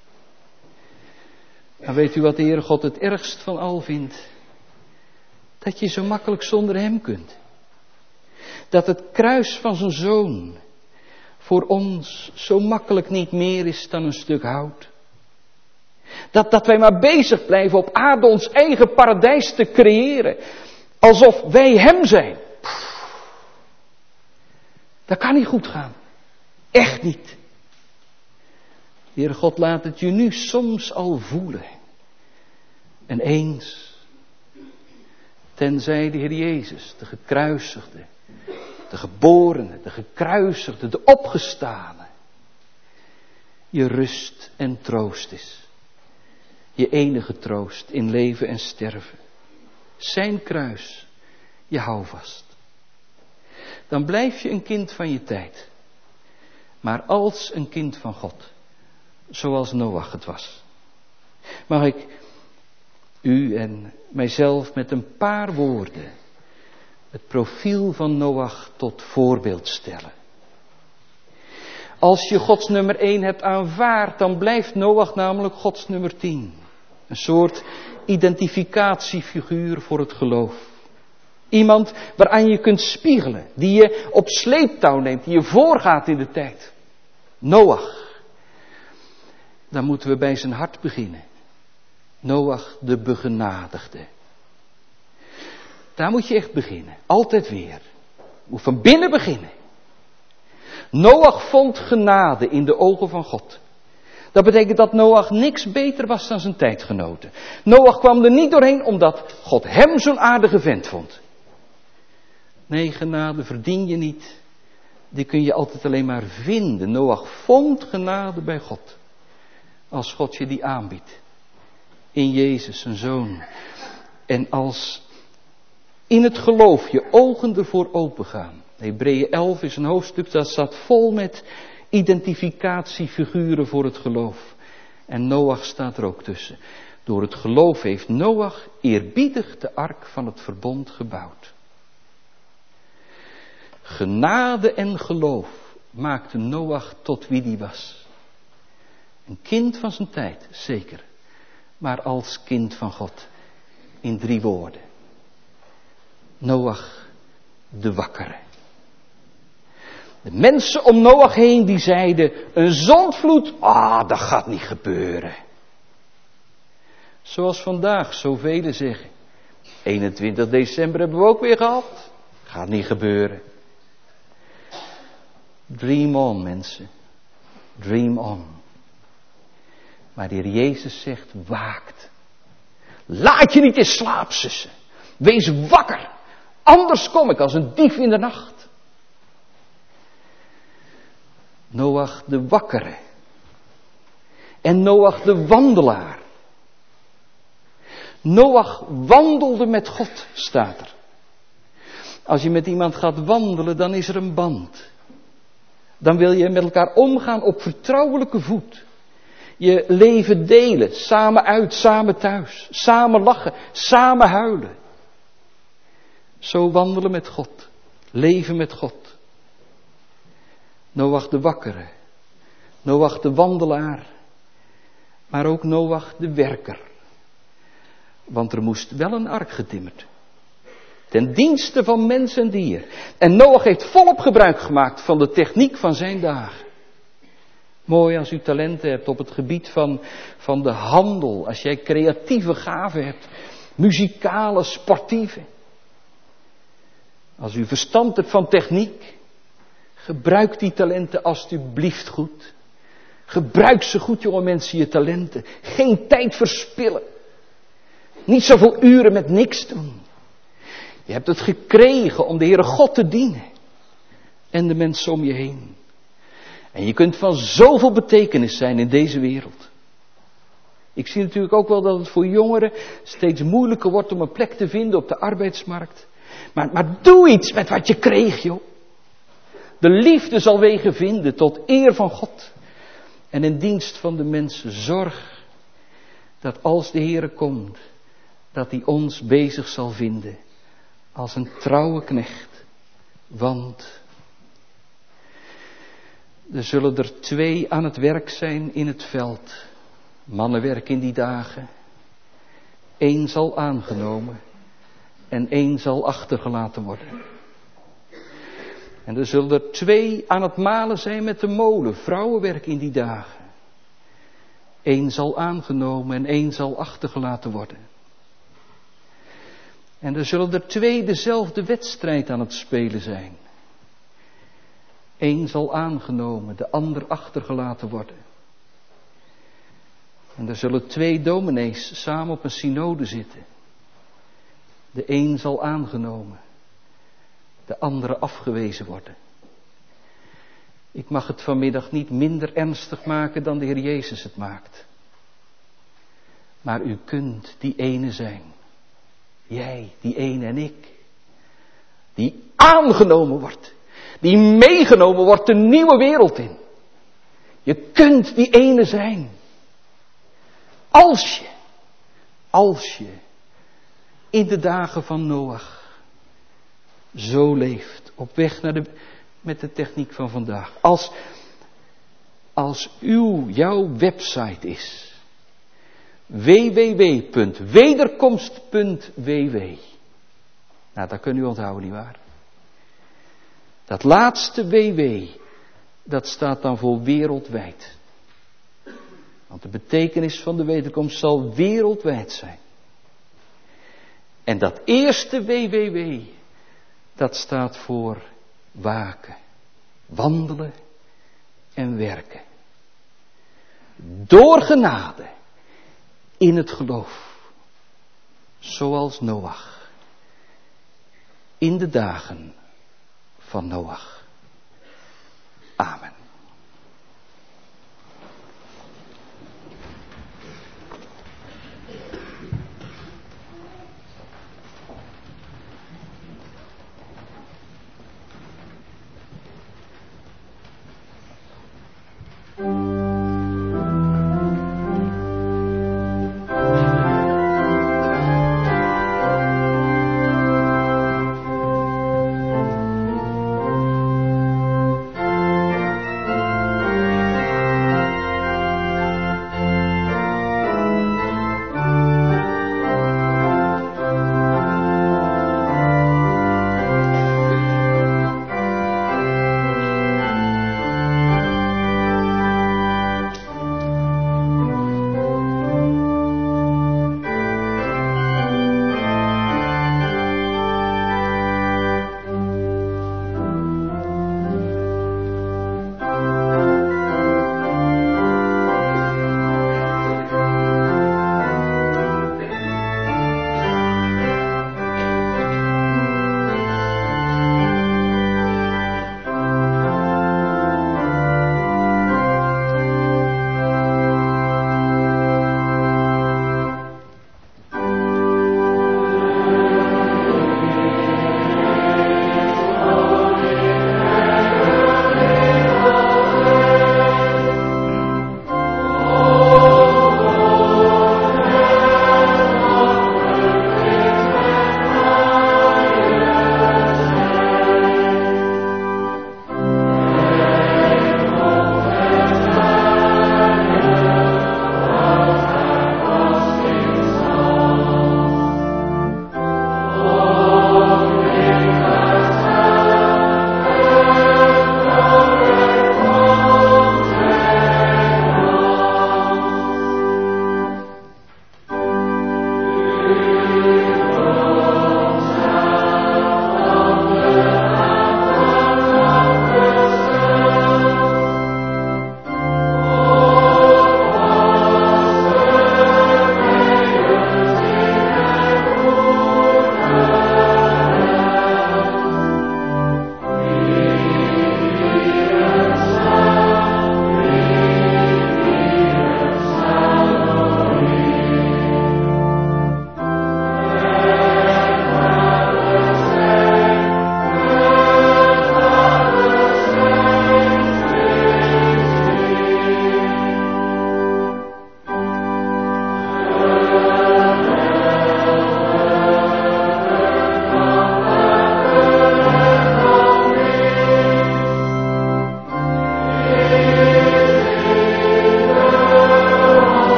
Maar weet u wat de Heere God het ergst van al vindt? Dat je zo makkelijk zonder hem kunt. Dat het kruis van zijn zoon voor ons zo makkelijk niet meer is dan een stuk hout. Dat, dat wij maar bezig blijven op aarde ons eigen paradijs te creëren. Alsof wij hem zijn. Pff, dat kan niet goed gaan. Echt niet. Heere God, laat het je nu soms al voelen. En eens. Tenzij de Heer Jezus, de gekruisigde, de geborene, de gekruisigde, de opgestane. Je rust en troost is. Je enige troost in leven en sterven. Zijn kruis, je houvast. Dan blijf je een kind van je tijd. Maar als een kind van God. Zoals Noach het was. Mag ik u en mijzelf met een paar woorden het profiel van Noach tot voorbeeld stellen. Als je Gods nummer één hebt aanvaard, dan blijft Noach namelijk Gods nummer tien. Een soort identificatiefiguur voor het geloof. Iemand waaraan je kunt spiegelen, die je op sleeptouw neemt, die je voorgaat in de tijd. Noach. Dan moeten we bij zijn hart beginnen. Noach de begenadigde. Daar moet je echt beginnen. Altijd weer. Je moet van binnen beginnen. Noach vond genade in de ogen van God. Dat betekent dat Noach niks beter was dan zijn tijdgenoten. Noach kwam er niet doorheen omdat God hem zo'n aardige vent vond. Nee, genade verdien je niet. Die kun je altijd alleen maar vinden. Noach vond genade bij God. Als God je die aanbiedt. In Jezus, zijn zoon. En als in het geloof je ogen ervoor opengaan. Hebreeën elf is een hoofdstuk dat staat vol met identificatiefiguren voor het geloof. En Noach staat er ook tussen. Door het geloof heeft Noach eerbiedig de ark van het verbond gebouwd. Genade en geloof maakten Noach tot wie die was. Een kind van zijn tijd, zeker. Maar als kind van God. In drie woorden. Noach de wakkere. De mensen om Noach heen die zeiden, een zondvloed, ah, dat gaat niet gebeuren. Zoals vandaag zoveel zeggen. eenentwintig december hebben we ook weer gehad. Gaat niet gebeuren. Dream on, mensen. Dream on. Maar de Heer Jezus zegt, waakt. Laat je niet in slaap sussen. Wees wakker. Anders kom ik als een dief in de nacht. Noach de wakkere. En Noach de wandelaar. Noach wandelde met God, staat er. Als je met iemand gaat wandelen, dan is er een band. Dan wil je met elkaar omgaan op vertrouwelijke voet. Je leven delen, samen uit, samen thuis, samen lachen, samen huilen. Zo wandelen met God, leven met God. Noach de wakkere, Noach de wandelaar, maar ook Noach de werker. Want er moest wel een ark getimmerd. Ten dienste van mens en dier. En Noach heeft volop gebruik gemaakt van de techniek van zijn dagen. Mooi als u talenten hebt op het gebied van, van de handel. Als jij creatieve gaven hebt. Muzikale, sportieve. Als u verstand hebt van techniek. Gebruik die talenten alstublieft goed. Gebruik ze goed, jonge mensen, je talenten. Geen tijd verspillen. Niet zoveel uren met niks doen. Je hebt het gekregen om de Heere God te dienen. En de mensen om je heen. En je kunt van zoveel betekenis zijn in deze wereld. Ik zie natuurlijk ook wel dat het voor jongeren steeds moeilijker wordt om een plek te vinden op de arbeidsmarkt. Maar, maar doe iets met wat je kreeg, joh. De liefde zal wegen vinden tot eer van God. En in dienst van de mensen zorg dat als de Heere komt, dat hij ons bezig zal vinden als een trouwe knecht. Want er zullen er twee aan het werk zijn in het veld. Mannenwerk in die dagen. Eén zal aangenomen en één zal achtergelaten worden. En er zullen er twee aan het malen zijn met de molen. Vrouwenwerk in die dagen. Eén zal aangenomen en één zal achtergelaten worden. En er zullen er twee dezelfde wedstrijd aan het spelen zijn. Eén zal aangenomen, de ander achtergelaten worden. En er zullen twee dominees samen op een synode zitten. De een zal aangenomen, de andere afgewezen worden. Ik mag het vanmiddag niet minder ernstig maken dan de Heer Jezus het maakt. Maar u kunt die ene zijn. Jij, die ene en ik. Die aangenomen wordt. Die meegenomen wordt de nieuwe wereld in. Je kunt die ene zijn. Als je, als je in de dagen van Noach zo leeft. Op weg naar de, met de techniek van vandaag. Als, als uw, jouw website is. w w w punt wederkomst punt w w. Nou, dat kunt u onthouden, nietwaar? Dat laatste ww, dat staat dan voor wereldwijd. Want de betekenis van de wederkomst zal wereldwijd zijn. En dat eerste www, dat staat voor waken, wandelen en werken. Door genade in het geloof. Zoals Noach. In de dagen van Noach. Amen.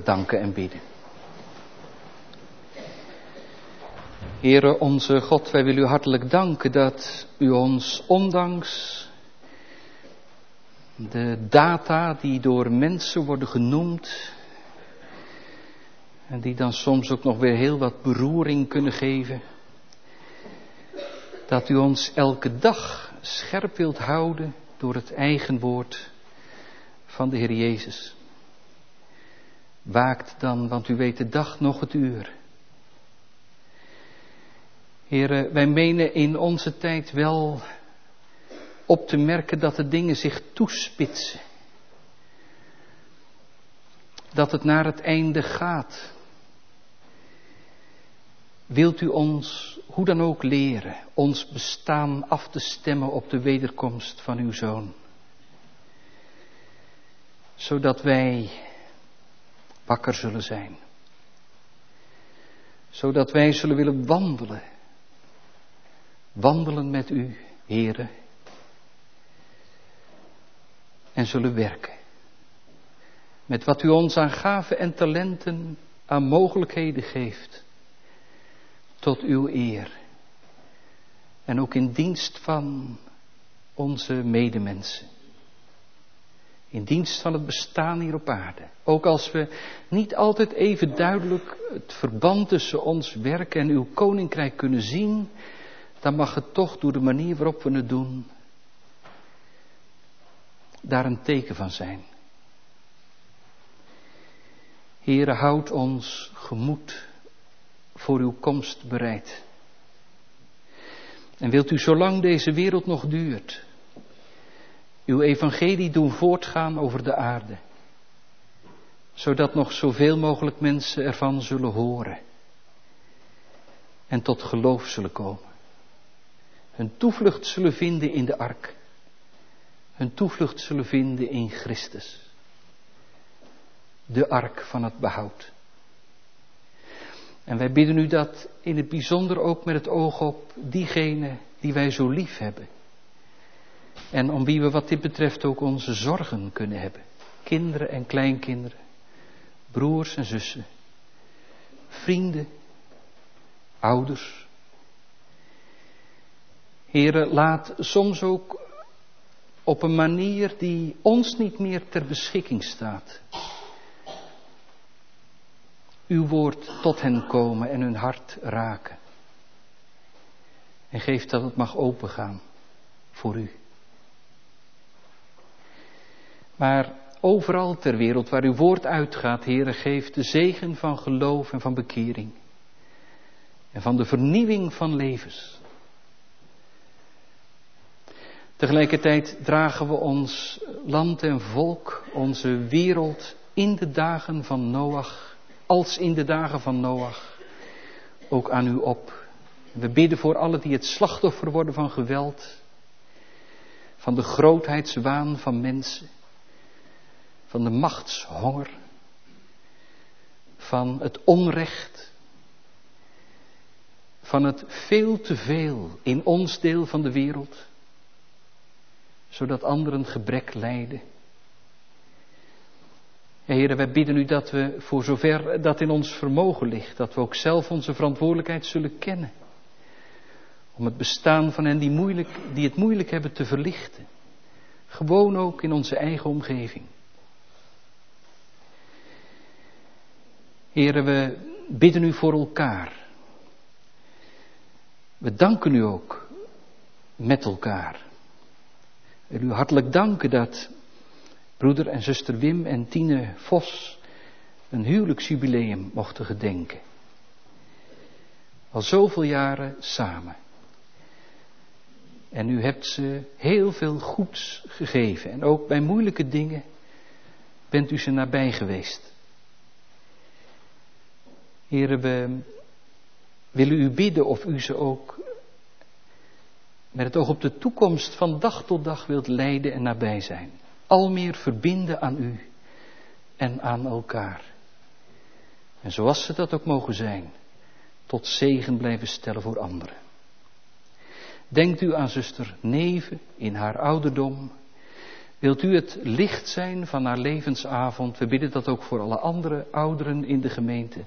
danken en bidden. Heere onze God, wij willen u hartelijk danken dat u ons ondanks de data die door mensen worden genoemd en die dan soms ook nog weer heel wat beroering kunnen geven, dat u ons elke dag scherp wilt houden door het eigen woord van de Heer Jezus. Waakt dan, want u weet de dag nog het uur. Heere, wij menen in onze tijd wel op te merken dat de dingen zich toespitsen. Dat het naar het einde gaat. Wilt u ons, hoe dan ook, leren ons bestaan af te stemmen op de wederkomst van uw Zoon. Zodat wij wakker zullen zijn. Zodat wij zullen willen wandelen. Wandelen met u, Heere. En zullen werken. Met wat u ons aan gaven en talenten, aan mogelijkheden geeft. Tot uw eer. En ook in dienst van onze medemensen. In dienst van het bestaan hier op aarde. Ook als we niet altijd even duidelijk het verband tussen ons werk en uw koninkrijk kunnen zien, dan mag het toch door de manier waarop we het doen, daar een teken van zijn. Heere, houd ons gemoed voor uw komst bereid. En wilt u zolang deze wereld nog duurt, uw evangelie doen voortgaan over de aarde, zodat nog zoveel mogelijk mensen ervan zullen horen en tot geloof zullen komen. Hun toevlucht zullen vinden in de ark. Hun toevlucht zullen vinden in Christus. De ark van het behoud. En wij bidden u dat in het bijzonder ook met het oog op diegenen die wij zo lief hebben. En om wie we wat dit betreft ook onze zorgen kunnen hebben. Kinderen en kleinkinderen. Broers en zussen. Vrienden. Ouders. Heere, laat soms ook op een manier die ons niet meer ter beschikking staat, uw woord tot hen komen en hun hart raken. En geef dat het mag opengaan voor u. Maar overal ter wereld waar uw woord uitgaat, Heere, geef de zegen van geloof en van bekering. En van de vernieuwing van levens. Tegelijkertijd dragen we ons land en volk, onze wereld, in de dagen van Noach, als in de dagen van Noach, ook aan u op. We bidden voor allen die het slachtoffer worden van geweld, van de grootheidswaan van mensen, van de machtshonger, van het onrecht, van het veel te veel in ons deel van de wereld, zodat anderen gebrek lijden. Ja, Heere, wij bidden u dat we, voor zover dat in ons vermogen ligt, dat we ook zelf onze verantwoordelijkheid zullen kennen. Om het bestaan van hen die, moeilijk, die het moeilijk hebben te verlichten. Gewoon ook in onze eigen omgeving. Heere, we bidden u voor elkaar. We danken u ook met elkaar. Ik wil u hartelijk danken dat broeder en zuster Wim en Tine Vos een huwelijksjubileum mochten gedenken. Al zoveel jaren samen. En u hebt ze heel veel goeds gegeven. En ook bij moeilijke dingen bent u ze nabij geweest. Heren, we willen u bidden of u ze ook met het oog op de toekomst van dag tot dag wilt leiden en nabij zijn. Al meer verbinden aan u en aan elkaar. En zoals ze dat ook mogen zijn, tot zegen blijven stellen voor anderen. Denkt u aan zuster Neve in haar ouderdom. Wilt u het licht zijn van haar levensavond? We bidden dat ook voor alle andere ouderen in de gemeente.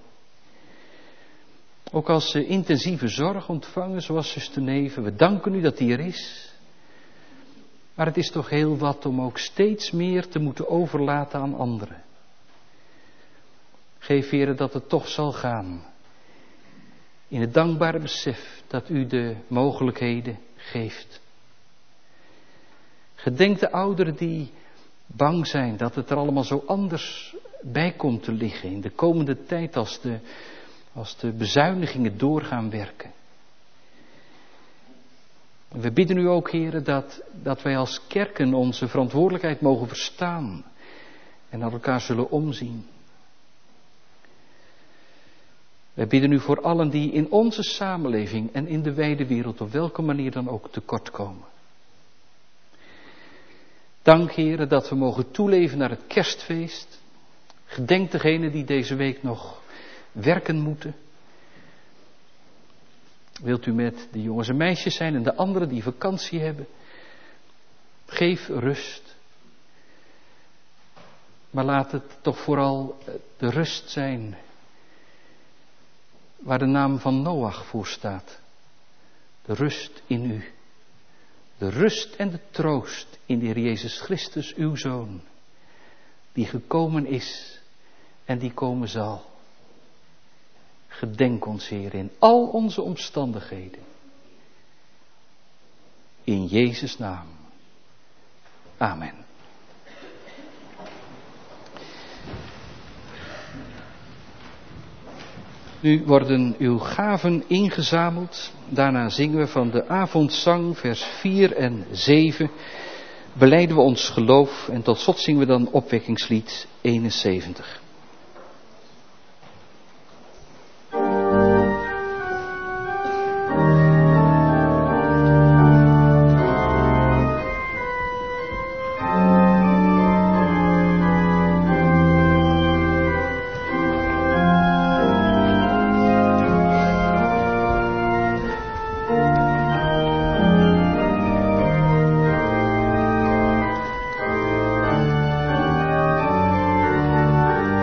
Ook als ze intensieve zorg ontvangen, zoals zuster Neve. We danken u dat die er is. Maar het is toch heel wat om ook steeds meer te moeten overlaten aan anderen. Geef, Heere, dat het toch zal gaan. In het dankbare besef dat u de mogelijkheden geeft. Gedenk de ouderen die bang zijn dat het er allemaal zo anders bij komt te liggen in de komende tijd als de, als de bezuinigingen doorgaan werken. We bidden u ook, Heere, dat, dat wij als kerken onze verantwoordelijkheid mogen verstaan en naar elkaar zullen omzien. Wij bidden u voor allen die in onze samenleving en in de wijde wereld op welke manier dan ook tekortkomen. Dank, Heere, dat we mogen toeleven naar het kerstfeest. Gedenk degenen die deze week nog werken moeten. Wilt u met de jongens en meisjes zijn en de anderen die vakantie hebben? Geef rust. Maar laat het toch vooral de rust zijn waar de naam van Noach voor staat. De rust in u. De rust en de troost in de Heer Jezus Christus, uw Zoon, die gekomen is en die komen zal. Gedenk ons, Heer, in al onze omstandigheden. In Jezus' naam. Amen. Nu worden uw gaven ingezameld. Daarna zingen we van de avondzang, vers vier en zeven. Belijden we ons geloof en tot slot zingen we dan opwekkingslied eenenzeventig. Thank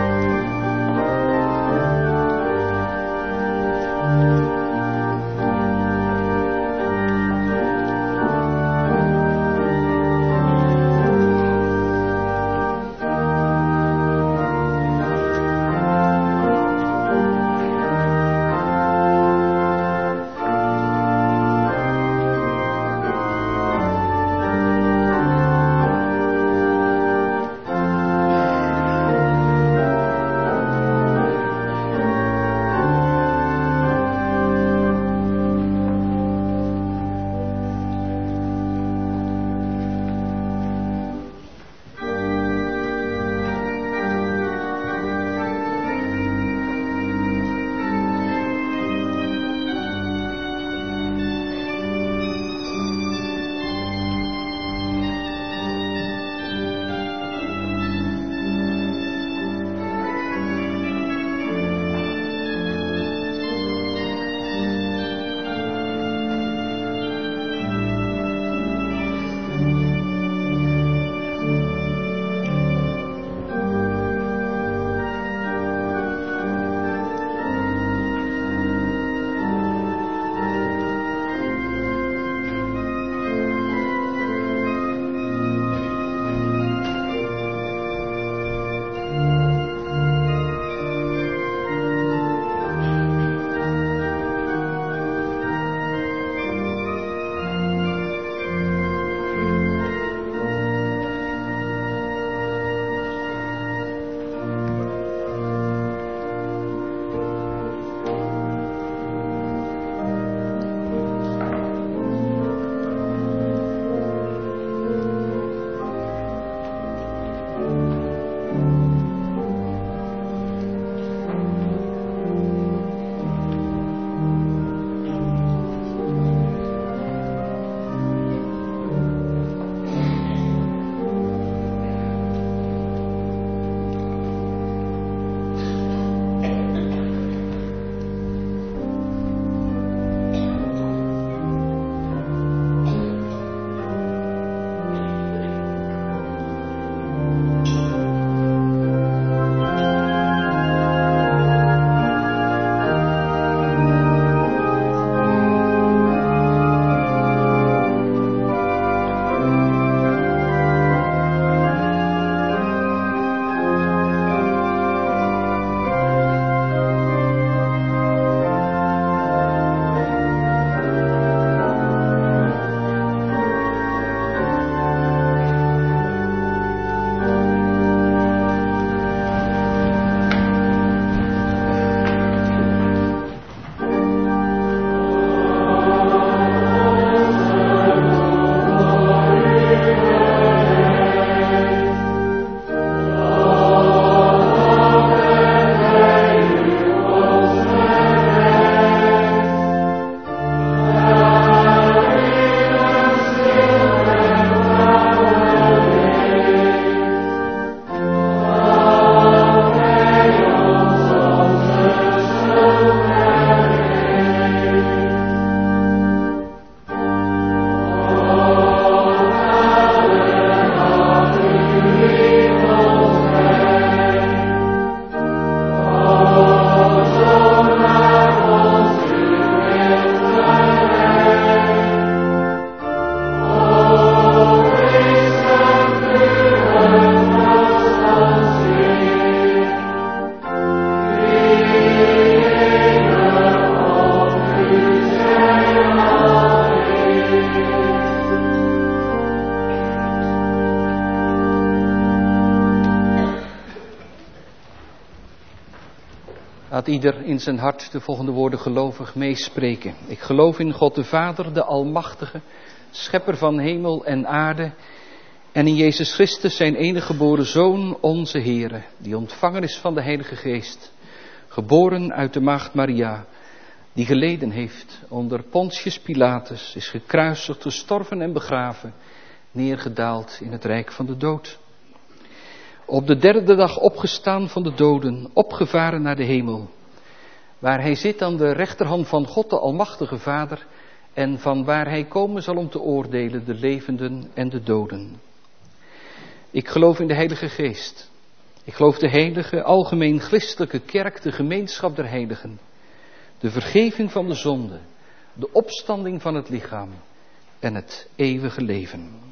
Laat ieder in zijn hart de volgende woorden gelovig meespreken. Ik geloof in God de Vader, de Almachtige, Schepper van hemel en aarde. En in Jezus Christus, zijn enige geboren Zoon, onze Heere, die ontvangen is van de Heilige Geest. Geboren uit de Maagd Maria, die geleden heeft onder Pontius Pilatus, is gekruisigd, gestorven en begraven, neergedaald in het rijk van de dood. Op de derde dag opgestaan van de doden, opgevaren naar de hemel, waar hij zit aan de rechterhand van God de Almachtige Vader, en van waar hij komen zal om te oordelen de levenden en de doden. Ik geloof in de Heilige Geest. Ik geloof de heilige, algemeen christelijke kerk, de gemeenschap der heiligen, de vergeving van de zonde, de opstanding van het lichaam en het eeuwige leven.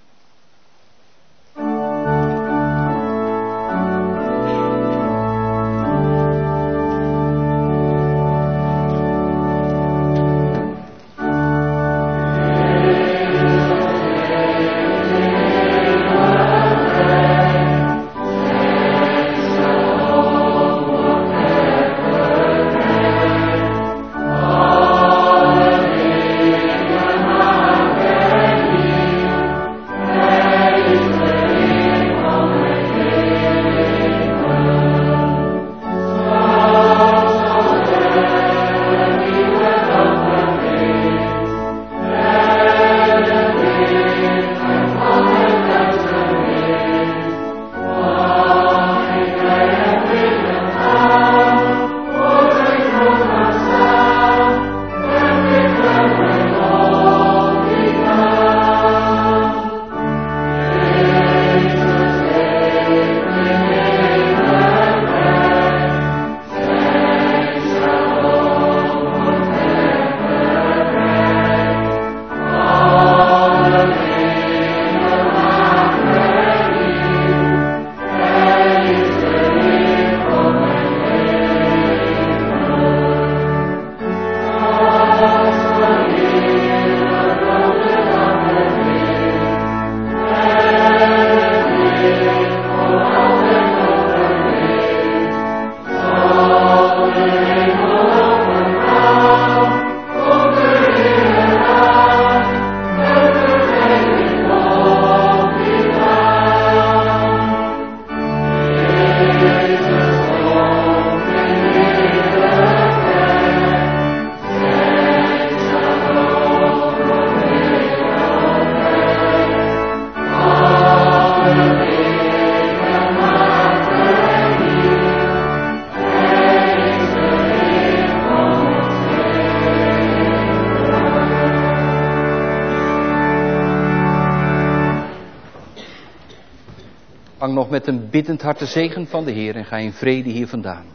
Nog met een biddend hart de zegen van de Heer en ga in vrede hier vandaan.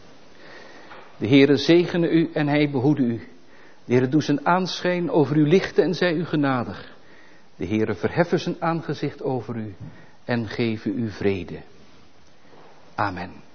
De Heere zegene u en hij behoede u. De Heere doe zijn aanschijn over u lichten en zij u genadig. De Heere verheffen zijn aangezicht over u en geven u vrede. Amen.